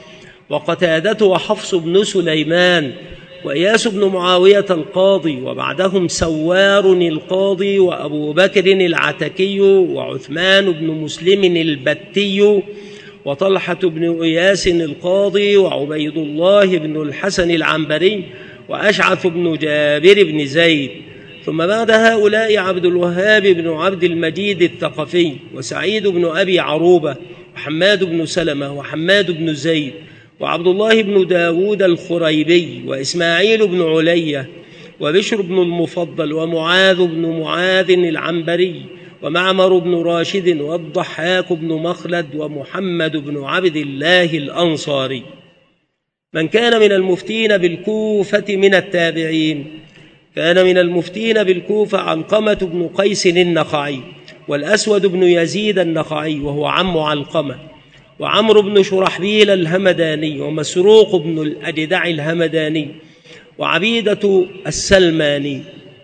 وقتادة وحفص بن سليمان وإياس بن معاوية القاضي، وبعدهم سوار القاضي وأبو بكر العتكي وعثمان بن مسلم البتي وطلحة بن إياس القاضي وعبيد الله بن الحسن العنبري وأشعث بن جابر بن زيد. ثم بعد هؤلاء عبد الوهاب بن عبد المجيد الثقفي وسعيد بن أبي عروبة وحماد بن سلمة وحماد بن زيد وعبد الله بن داود الخريبي وإسماعيل بن علية وبشر بن المفضل ومعاذ بن معاذ العنبري ومعمر بن راشد والضحاك بن مخلد ومحمد بن عبد الله الأنصاري. من كان من المفتين بالكوفة من التابعين كان من المفتين بالكوفة علقمة بن قيس النخعي والأسود بن يزيد النخعي وهو عم علقمة وعمرو بن شرحبيل الهمداني ومسروق بن الأجدع الهمداني وعبيدة السلماني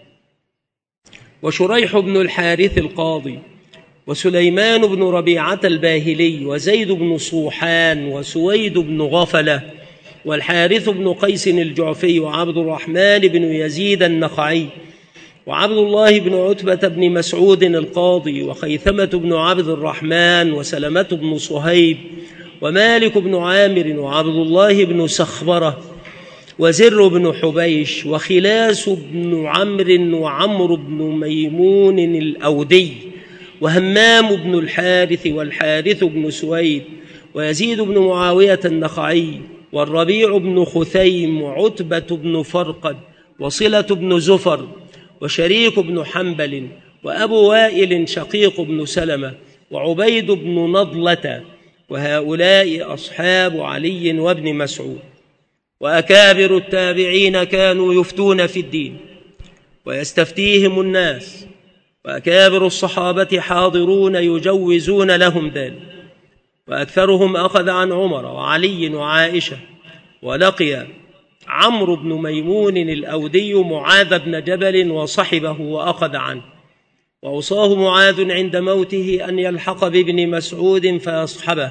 وشريح بن الحارث القاضي وسليمان بن ربيعة الباهلي وزيد بن صوحان وسويد بن غفلة والحارث بن قيس الجعفي وعبد الرحمن بن يزيد النخعي وعبد الله بن عتبة بن مسعود القاضي وخيثمة بن عبد الرحمن وسلمة بن صهيب ومالك بن عامر وعبد الله بن سخبرة وزر بن حبيش وخلاس بن عمرو وعمرو بن ميمون الأودي وهمام بن الحارث والحارث بن سويد ويزيد بن معاوية النخعي والربيع بن خثيم وعتبة بن فرقد وصلة بن زفر وشريك بن حنبل وأبو وائل شقيق بن سلمة وعبيد بن نضلة، وهؤلاء أصحاب علي وابن مسعود. وأكابر التابعين كانوا يفتون في الدين ويستفتيهم الناس، وأكابر الصحابة حاضرون يجوزون لهم ذلك، وأكثرهم أخذ عن عمر وعلي وعائشة. ولقي عمرو بن ميمون الأودي معاذ بن جبل وصحبه وأخذ عنه، وأوصاه معاذ عند موته أن يلحق بابن مسعود فيصحبه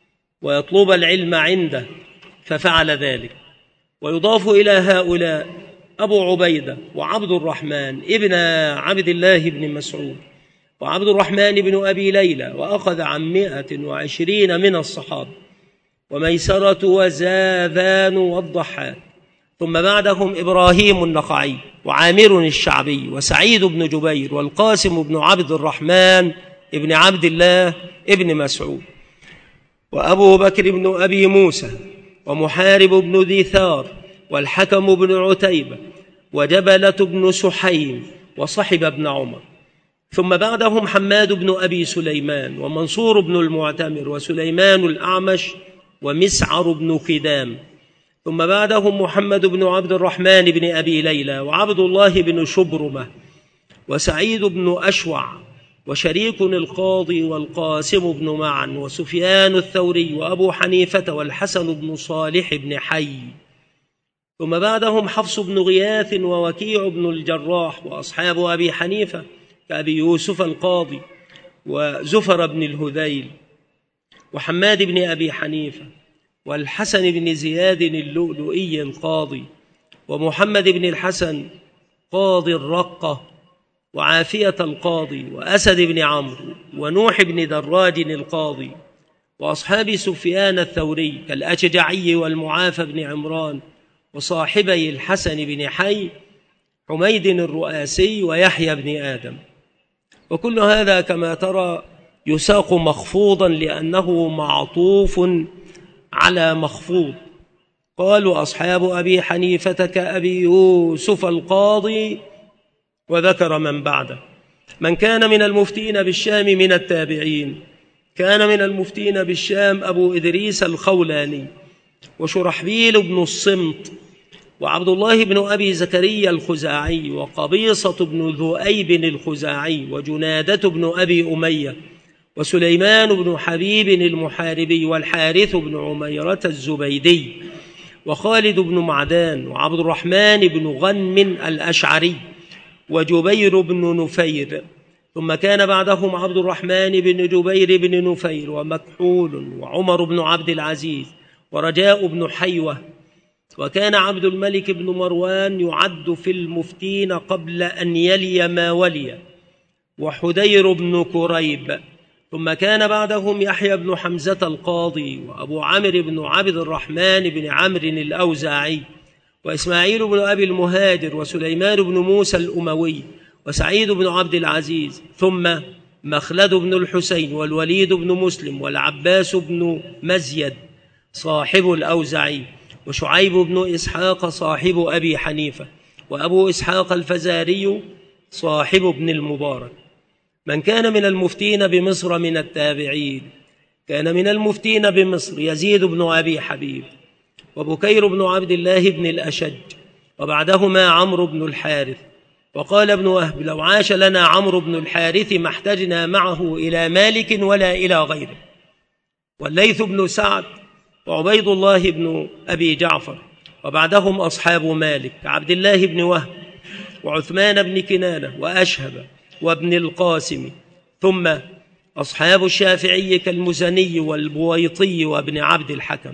ويطلب العلم عنده، ففعل ذلك. ويضاف إلى هؤلاء أبو عبيدة وعبد الرحمن ابن عبد الله بن مسعود وعبد الرحمن بن أبي ليلى، وأخذ عن 120 من الصحابة، وميسرة وزاذان والضحاك. ثم بعدهم إبراهيم النخعي وعامر الشعبي وسعيد بن جبير والقاسم بن عبد الرحمن ابن عبد الله ابن مسعود وأبو بكر بن أبي موسى ومحارب بن ديثار والحكم بن عتيبة وجبلة بن سحيم وصحب ابن عمر. ثم بعدهم حماد بن أبي سليمان ومنصور بن المعتمر وسليمان الأعمش ومسعر بن خدام. ثم بعدهم محمد بن عبد الرحمن بن أبي ليلى وعبد الله بن شبرمة وسعيد بن أشوع وشريك القاضي والقاسم بن معن وسفيان الثوري وأبو حنيفة والحسن بن صالح بن حي. ثم بعدهم حفص بن غياث ووكيع بن الجراح وأصحاب أبي حنيفة كأبي يوسف القاضي وزفر بن الهذيل وحماد بن أبي حنيفة والحسن بن زياد اللؤلؤي القاضي ومحمد بن الحسن قاضي الرقة وعافية القاضي وأسد بن عمرو ونوح بن دراج القاضي وأصحاب سفيان الثوري كالأشجعي والمعافى بن عمران وصاحبي الحسن بن حي حميد الرؤاسي ويحيى بن آدم. وكل هذا كما ترى يساق مخفوضا لأنه معطوف على مخفوض. قالوا أصحاب أبي حنيفة كأبي يوسف القاضي، وذكر من بعده. من كان من المفتين بالشام من التابعين كان من المفتين بالشام أبو إدريس الخولاني، وشرحبيل بن الصمت، وعبد الله بن أبي زكريا الخزاعي، وقبيصة بن ذؤيب الخزاعي، وجنادة بن أبي أمية، وسليمان بن حبيب المحاربي، والحارث بن عميرة الزبيدي، وخالد بن معدان، وعبد الرحمن بن غنم الأشعري، وجبير بن نفير. ثم كان بعدهم عبد الرحمن بن جبير بن نفير، ومكحول، وعمر بن عبد العزيز، ورجاء بن حيوة. وكان عبد الملك بن مروان يعد في المفتين قبل أن يلي ما ولي، وحدير بن كريب. ثم كان بعدهم يحيى بن حمزة القاضي، وأبو عمرو بن عبد الرحمن بن عمرو الأوزاعي، وإسماعيل بن أبي المهاجر، وسليمان بن موسى الأموي، وسعيد بن عبد العزيز. ثم مخلد بن الحسين، والوليد بن مسلم، والعباس بن مزيد صاحب الأوزاعي، وشعيب بن إسحاق صاحب أبي حنيفة، وأبو إسحاق الفزاري صاحب ابن المبارك. من كان من المفتين بمصر من التابعين كان من المفتين بمصر يزيد بن أبي حبيب، وبكير بن عبد الله بن الأشج، وبعدهما عمرو بن الحارث. وقال ابن وهب: لو عاش لنا عمرو بن الحارث ما احتجنا معه إلى مالك ولا إلى غيره. والليث بن سعد، وعبيد الله بن أبي جعفر، وبعدهم أصحاب مالك عبد الله بن وهب، وعثمان بن كنانة، وأشهب، وابن القاسم. ثم أصحاب الشافعي كالمزني والبويطي وابن عبد الحكم.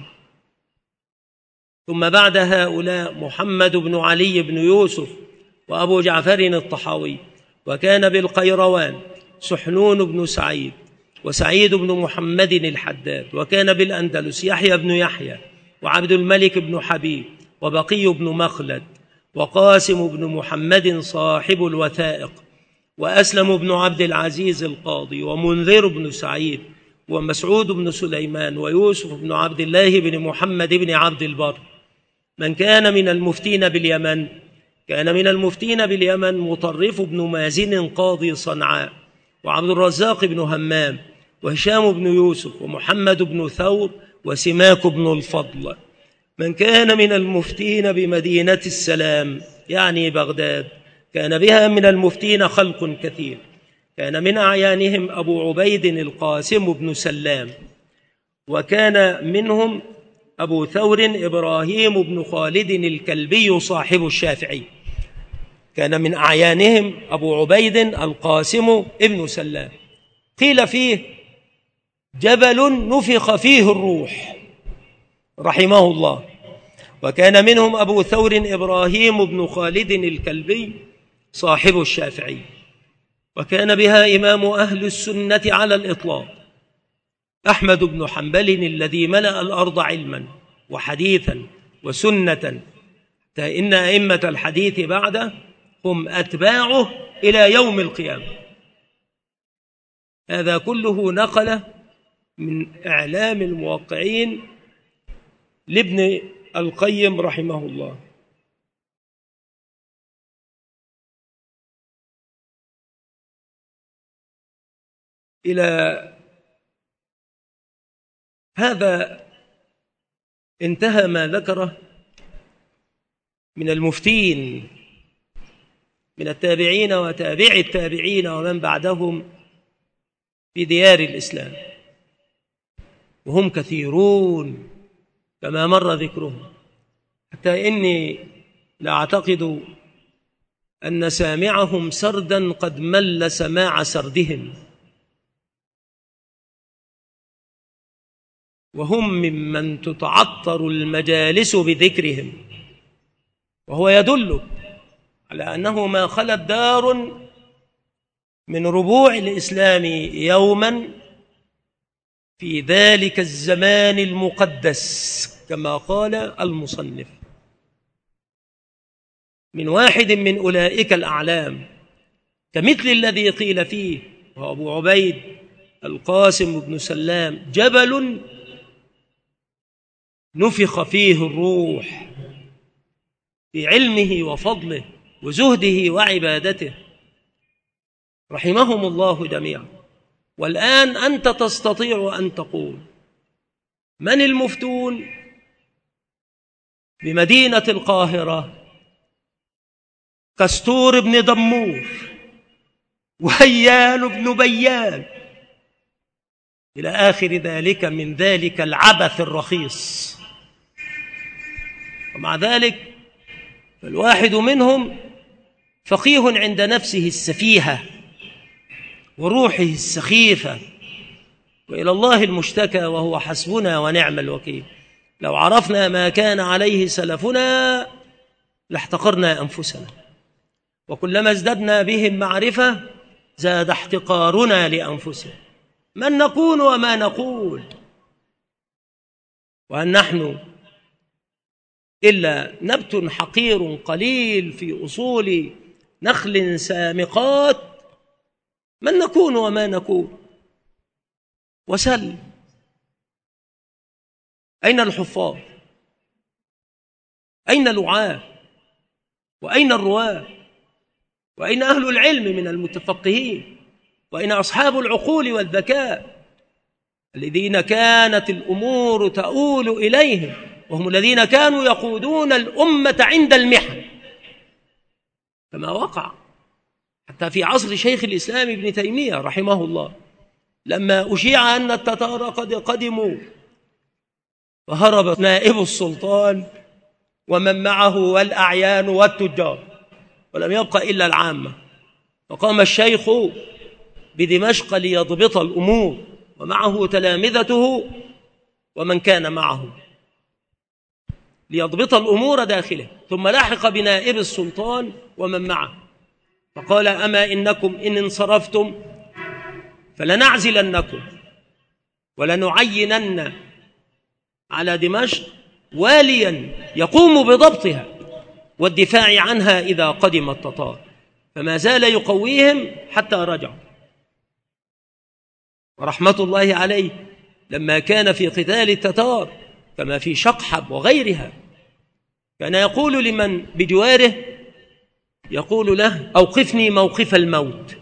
ثم بعد هؤلاء محمد بن علي بن يوسف، وأبو جعفر الطحاوي. وكان بالقيروان سحنون بن سعيد، وسعيد بن محمد الحداد. وكان بالأندلس يحيى بن يحيى، وعبد الملك بن حبيب، وبقي بن مخلد، وقاسم بن محمد صاحب الوثائق، وأسلم بن عبد العزيز القاضي، ومنذر بن سعيد، ومسعود بن سليمان، ويوسف بن عبد الله بن محمد بن عبد البر. من كان من المفتين باليمن كان من المفتين باليمن مطرف بن مازن قاضي صنعاء، وعبد الرزاق بن همام، وهشام بن يوسف، ومحمد بن ثور، وسماك بن الفضل. من كان من المفتين بمدينة السلام يعني بغداد كان بها من المفتين خلق كثير. كان من أعيانهم أبو عبيد القاسم بن سلام، وكان منهم أبو ثور إبراهيم بن خالد الكلبي صاحب الشافعي. كان من أعيانهم أبو عبيد القاسم ابن سلام، قيل فيه جبل نفخ فيه الروح رحمه الله. وكان منهم أبو ثور إبراهيم بن خالد الكلبي صاحب الشافعي. وكان بها إمام أهل السنة على الإطلاق أحمد بن حنبل الذي ملأ الأرض علما وحديثا وسنة، حتى إن أئمة الحديث بعده هم أتباعه إلى يوم القيامة. هذا كله نقل من إعلام الموقعين لابن القيم رحمه الله. إلى هذا انتهى ما ذكره من المفتين من التابعين وتابعي التابعين ومن بعدهم في ديار الإسلام، وهم كثيرون كما مر ذكرهم، حتى إني لأعتقد أن سامعهم سردا قد مل سماع سردهم، وهم ممن تتعطر المجالس بذكرهم. وهو يدل على أنه ما خلت دار من ربوع الإسلام يوما في ذلك الزمان المقدس كما قال المصنف. من واحد من أولئك الأعلام، كمثل الذي قيل فيه وهو أبو عبيد القاسم بن سلام: جبل نفخ فيه الروح في علمه وفضله وزهده وعبادته، رحمهم الله جميعا. والآن أنت تستطيع أن تقول: من المفتون بمدينة القاهرة؟ كستور بن دمور، وهيان بن بيان، إلى آخر ذلك من ذلك العبث الرخيص. ومع ذلك فالواحد منهم فقيه عند نفسه السفيهة وروحه السخيفة، وإلى الله المشتكى، وهو حسبنا ونعم الوكيل. لو عرفنا ما كان عليه سلفنا لاحتقرنا أنفسنا، وكلما ازددنا بهم معرفة زاد احتقارنا لأنفسنا. من نكون وما نقول، وأن نحن إلا نبت حقير قليل في أصول نخل سامقات. من نكون وما نكون. وسل: أين الحفاظ؟ أين الوعاة؟ وأين الرواة؟ وأين أهل العلم من المتفقهين؟ وأين أصحاب العقول والذكاء الذين كانت الأمور تؤول إليهم، وهم الذين كانوا يقودون الأمة عند المحن، كما وقع حتى في عصر شيخ الإسلام ابن تيمية رحمه الله، لما أشيع أن التتار قد قدموا، فهرب نائب السلطان ومن معه والأعيان والتجار، ولم يبق إلا العامة. فقام الشيخ بدمشق ليضبط الأمور، ومعه تلامذته ومن كان معه، ليضبط الأمور داخله، ثم لحق بنائب السلطان ومن معه، فقال: أما إنكم إن انصرفتم فلنعزلنكم ولنعينن على دمشق واليا يقوم بضبطها والدفاع عنها إذا قدم التتار. فما زال يقويهم حتى رجعوا. ورحمة الله عليه لما كان في قتال التتار كما في شقحب وغيرها، كان يقول لمن بجواره، يقول له: أوقفني موقف الموت.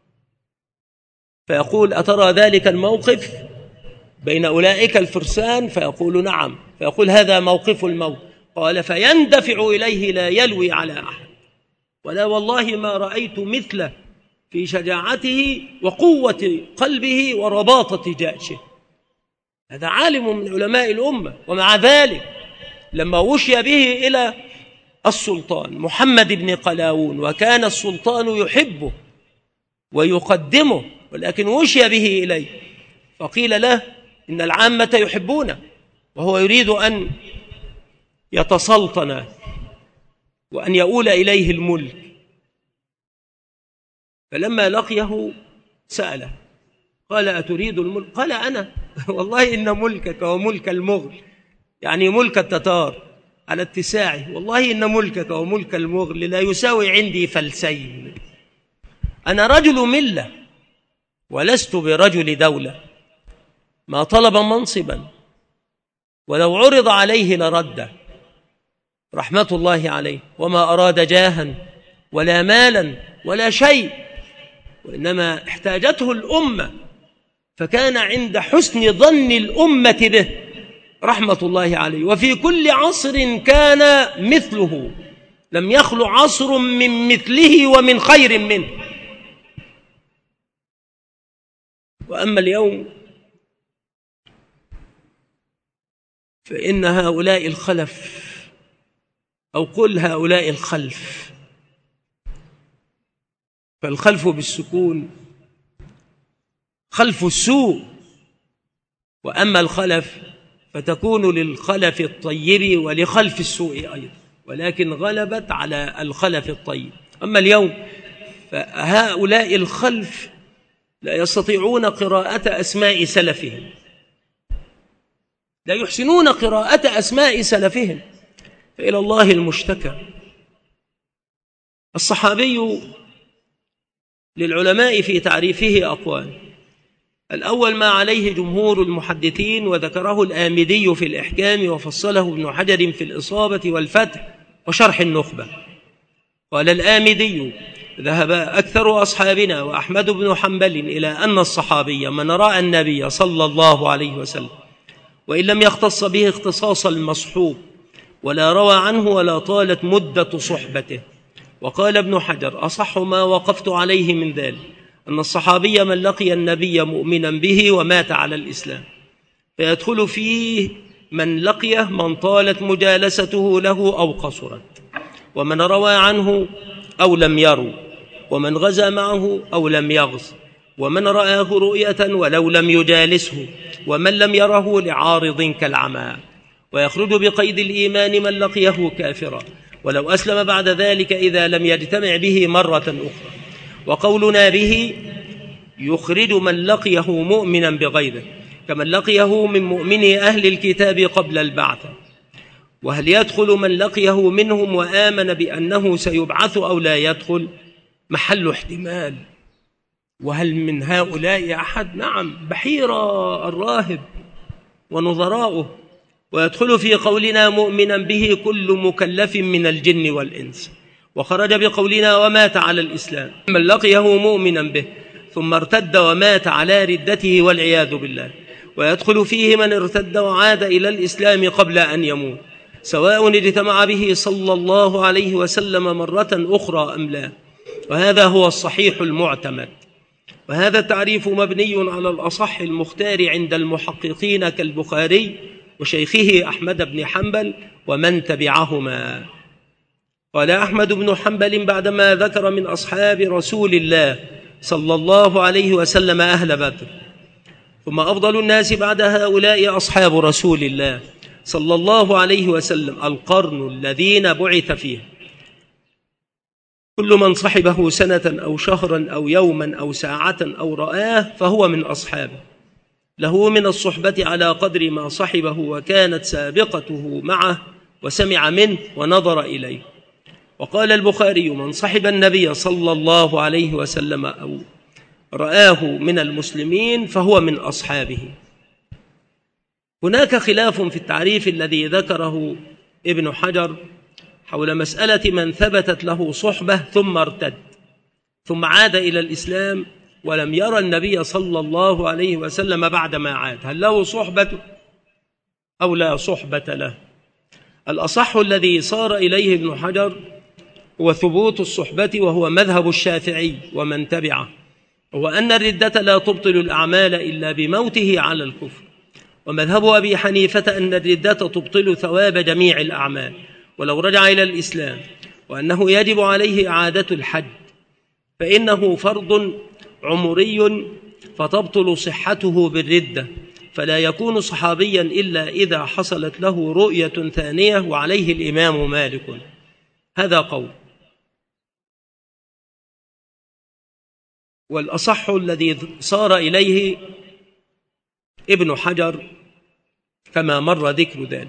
فيقول: أترى ذلك الموقف بين أولئك الفرسان؟ فيقول: نعم. فيقول: هذا موقف الموت. قال: فيندفع إليه لا يلوي على أحد، ولا والله ما رأيت مثله في شجاعته وقوة قلبه ورباطة جأشه. هذا عالم من علماء الأمة. ومع ذلك لما وشي به إلى السلطان محمد بن قلاوون، وكان السلطان يحبه ويقدمه، ولكن وشي به إليه، فقيل له: إن العامة يحبونه وهو يريد أن يتسلطن وأن يؤول إليه الملك. فلما لقيه سأله، قال: أتريد الملك؟ قال: أنا والله إن ملكك وملك المغل، يعني ملك التتار على اتساعه، والله إن ملكك وملك المغل لا يساوي عندي فلسين. أنا رجل ملة ولست برجل دولة، ما طلب منصبا ولو عرض عليه لرده، رحمة الله عليه، وما أراد جاها ولا مالا ولا شيء، وإنما احتاجته الأمة، فكان عند حسن ظن الأمة به رحمة الله عليه. وفي كل عصر كان مثله، لم يخلو عصر من مثله ومن خير منه. وأما اليوم فإن هؤلاء الخلف، أو قل هؤلاء الخلف، فالخلف بالسكون خلف السوء، وأما الخلف فتكون للخلف الطيب ولخلف السوء أيضا، ولكن غلبت على الخلف الطيب. أما اليوم فهؤلاء الخلف لا يستطيعون قراءة أسماء سلفهم، لا يحسنون قراءة أسماء سلفهم، فإلى الله المشتكى. الصحابي للعلماء في تعريفه أقوال. الأول ما عليه جمهور المحدثين، وذكره الآمدي في الإحكام وفصله ابن حجر في الإصابة والفتح وشرح النخبة. قال الآمدي: ذهب أكثر أصحابنا وأحمد بن حنبل إلى أن الصحابي من رأى النبي صلى الله عليه وسلم وإن لم يختص به اختصاص المصحوب ولا روى عنه ولا طالت مدة صحبته. وقال ابن حجر: أصح ما وقفت عليه من ذلك أن الصحابي من لقي النبي مؤمنا به ومات على الإسلام، فيدخل فيه من لقيه من طالت مجالسته له أو قصرت، ومن روى عنه أو لم يرو، ومن غزا معه أو لم يغز، ومن رآه رؤية ولو لم يجالسه، ومن لم يره لعارض كالعمى. ويخرج بقيد الإيمان من لقيه كافرا ولو أسلم بعد ذلك إذا لم يجتمع به مرة أخرى. وقولنا به يخرج من لقيه مؤمنا بغيره كمن لقيه من مؤمني أهل الكتاب قبل البعث. وهل يدخل من لقيه منهم وآمن بأنه سيبعث أو لا يدخل؟ محل احتمال. وهل من هؤلاء أحد؟ نعم، بحيرة الراهب ونظراؤه. ويدخل في قولنا مؤمنا به كل مكلف من الجن والإنس. وخرج بقولنا ومات على الإسلام من لقيه مؤمنا به ثم ارتد ومات على ردته والعياذ بالله. ويدخل فيه من ارتد وعاد إلى الإسلام قبل أن يموت، سواء اجتمع به صلى الله عليه وسلم مرة أخرى أم لا. وهذا هو الصحيح المعتمد. وهذا التعريف مبني على الأصح المختار عند المحققين كالبخاري وشيخه أحمد بن حنبل ومن تبعهما. قال أحمد بن حنبل بعدما ذكر من أصحاب رسول الله صلى الله عليه وسلم أهل بدر: ثم أفضل الناس بعد هؤلاء أصحاب رسول الله صلى الله عليه وسلم القرن الذين بعث فيه، كل من صحبه سنة أو شهرا أو يوما أو ساعة أو رآه فهو من أصحابه، له من الصحبة على قدر ما صحبه وكانت سابقته معه وسمع منه ونظر إليه. وقال البخاري: من صحب النبي صلى الله عليه وسلم أو رآه من المسلمين فهو من أصحابه. هناك خلاف في التعريف الذي ذكره ابن حجر حول مسألة من ثبتت له صحبة ثم ارتد ثم عاد إلى الإسلام ولم يرى النبي صلى الله عليه وسلم بعدما عاد، هل له صحبة أو لا صحبة له؟ الأصح الذي صار إليه ابن حجر هو ثبوت الصحبة، وهو مذهب الشافعي ومن تبعه، هو أن الردة لا تبطل الأعمال إلا بموته على الكفر. ومذهب أبي حنيفة أن الردة تبطل ثواب جميع الأعمال ولو رجع إلى الإسلام، وأنه يجب عليه إعادة الحج فإنه فرض عمري فتبطل صحته بالردة، فلا يكون صحابيا إلا إذا حصلت له رؤية ثانية، وعليه الإمام مالك. هذا قول. والأصح الذي صار إليه ابن حجر كما مر ذكر ذلك.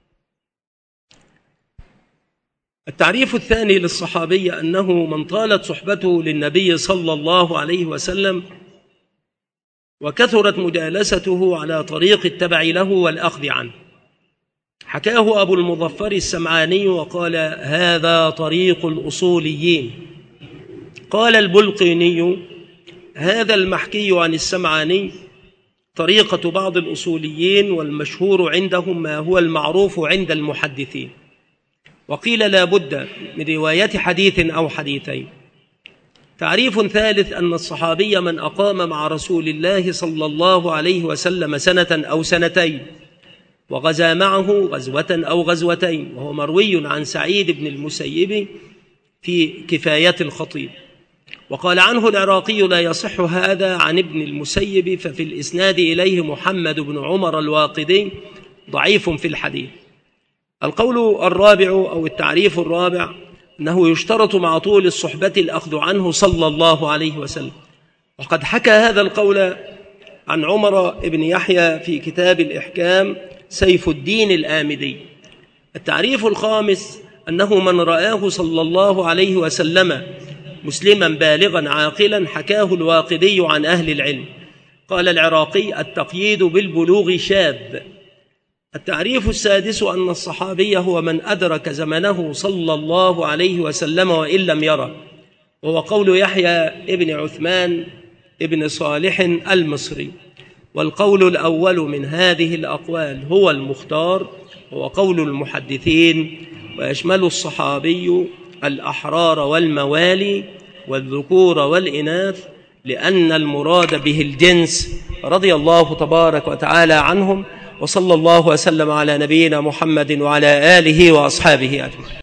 التعريف الثاني للصحابي أنه من طالت صحبته للنبي صلى الله عليه وسلم وكثرت مجالسته على طريق التبع له والأخذ عنه. حكاه أبو المظفر السمعاني وقال: هذا طريق الأصوليين. قال البلقيني: هذا المحكي عن السمعاني طريقة بعض الأصوليين، والمشهور عندهم ما هو المعروف عند المحدثين. وقيل لا بد من رواية حديث أو حديثين. تعريف ثالث أن الصحابي من أقام مع رسول الله صلى الله عليه وسلم سنة أو سنتين وغزا معه غزوة أو غزوتين، وهو مروي عن سعيد بن المسيب في كفاية الخطيب. وقال عنه العراقي: لا يصح هذا عن ابن المسيب، ففي الإسناد إليه محمد بن عمر الواقدي ضعيف في الحديث. القول الرابع أو التعريف الرابع أنه يشترط مع طول الصحبة الأخذ عنه صلى الله عليه وسلم، وقد حكى هذا القول عن عمر بن يحيى في كتاب الإحكام سيف الدين الآمدي. التعريف الخامس أنه من رآه صلى الله عليه وسلم مسلما بالغا عاقلا حكاه الواقدي عن أهل العلم. قال العراقي: التقييد بالبلوغ شاذ. التعريف السادس أن الصحابي هو من أدرك زمنه صلى الله عليه وسلم وإن لم يره، وهو قول يحيى ابن عثمان ابن صالح المصري. والقول الأول من هذه الأقوال هو المختار، هو قول المحدثين، ويشمل الصحابي الأحرار والموالي والذكور والإناث، لأن المراد به الجنس رضي الله تبارك وتعالى عنهم. وصلى الله وسلم على نبينا محمد وعلى آله وأصحابه أجمعين.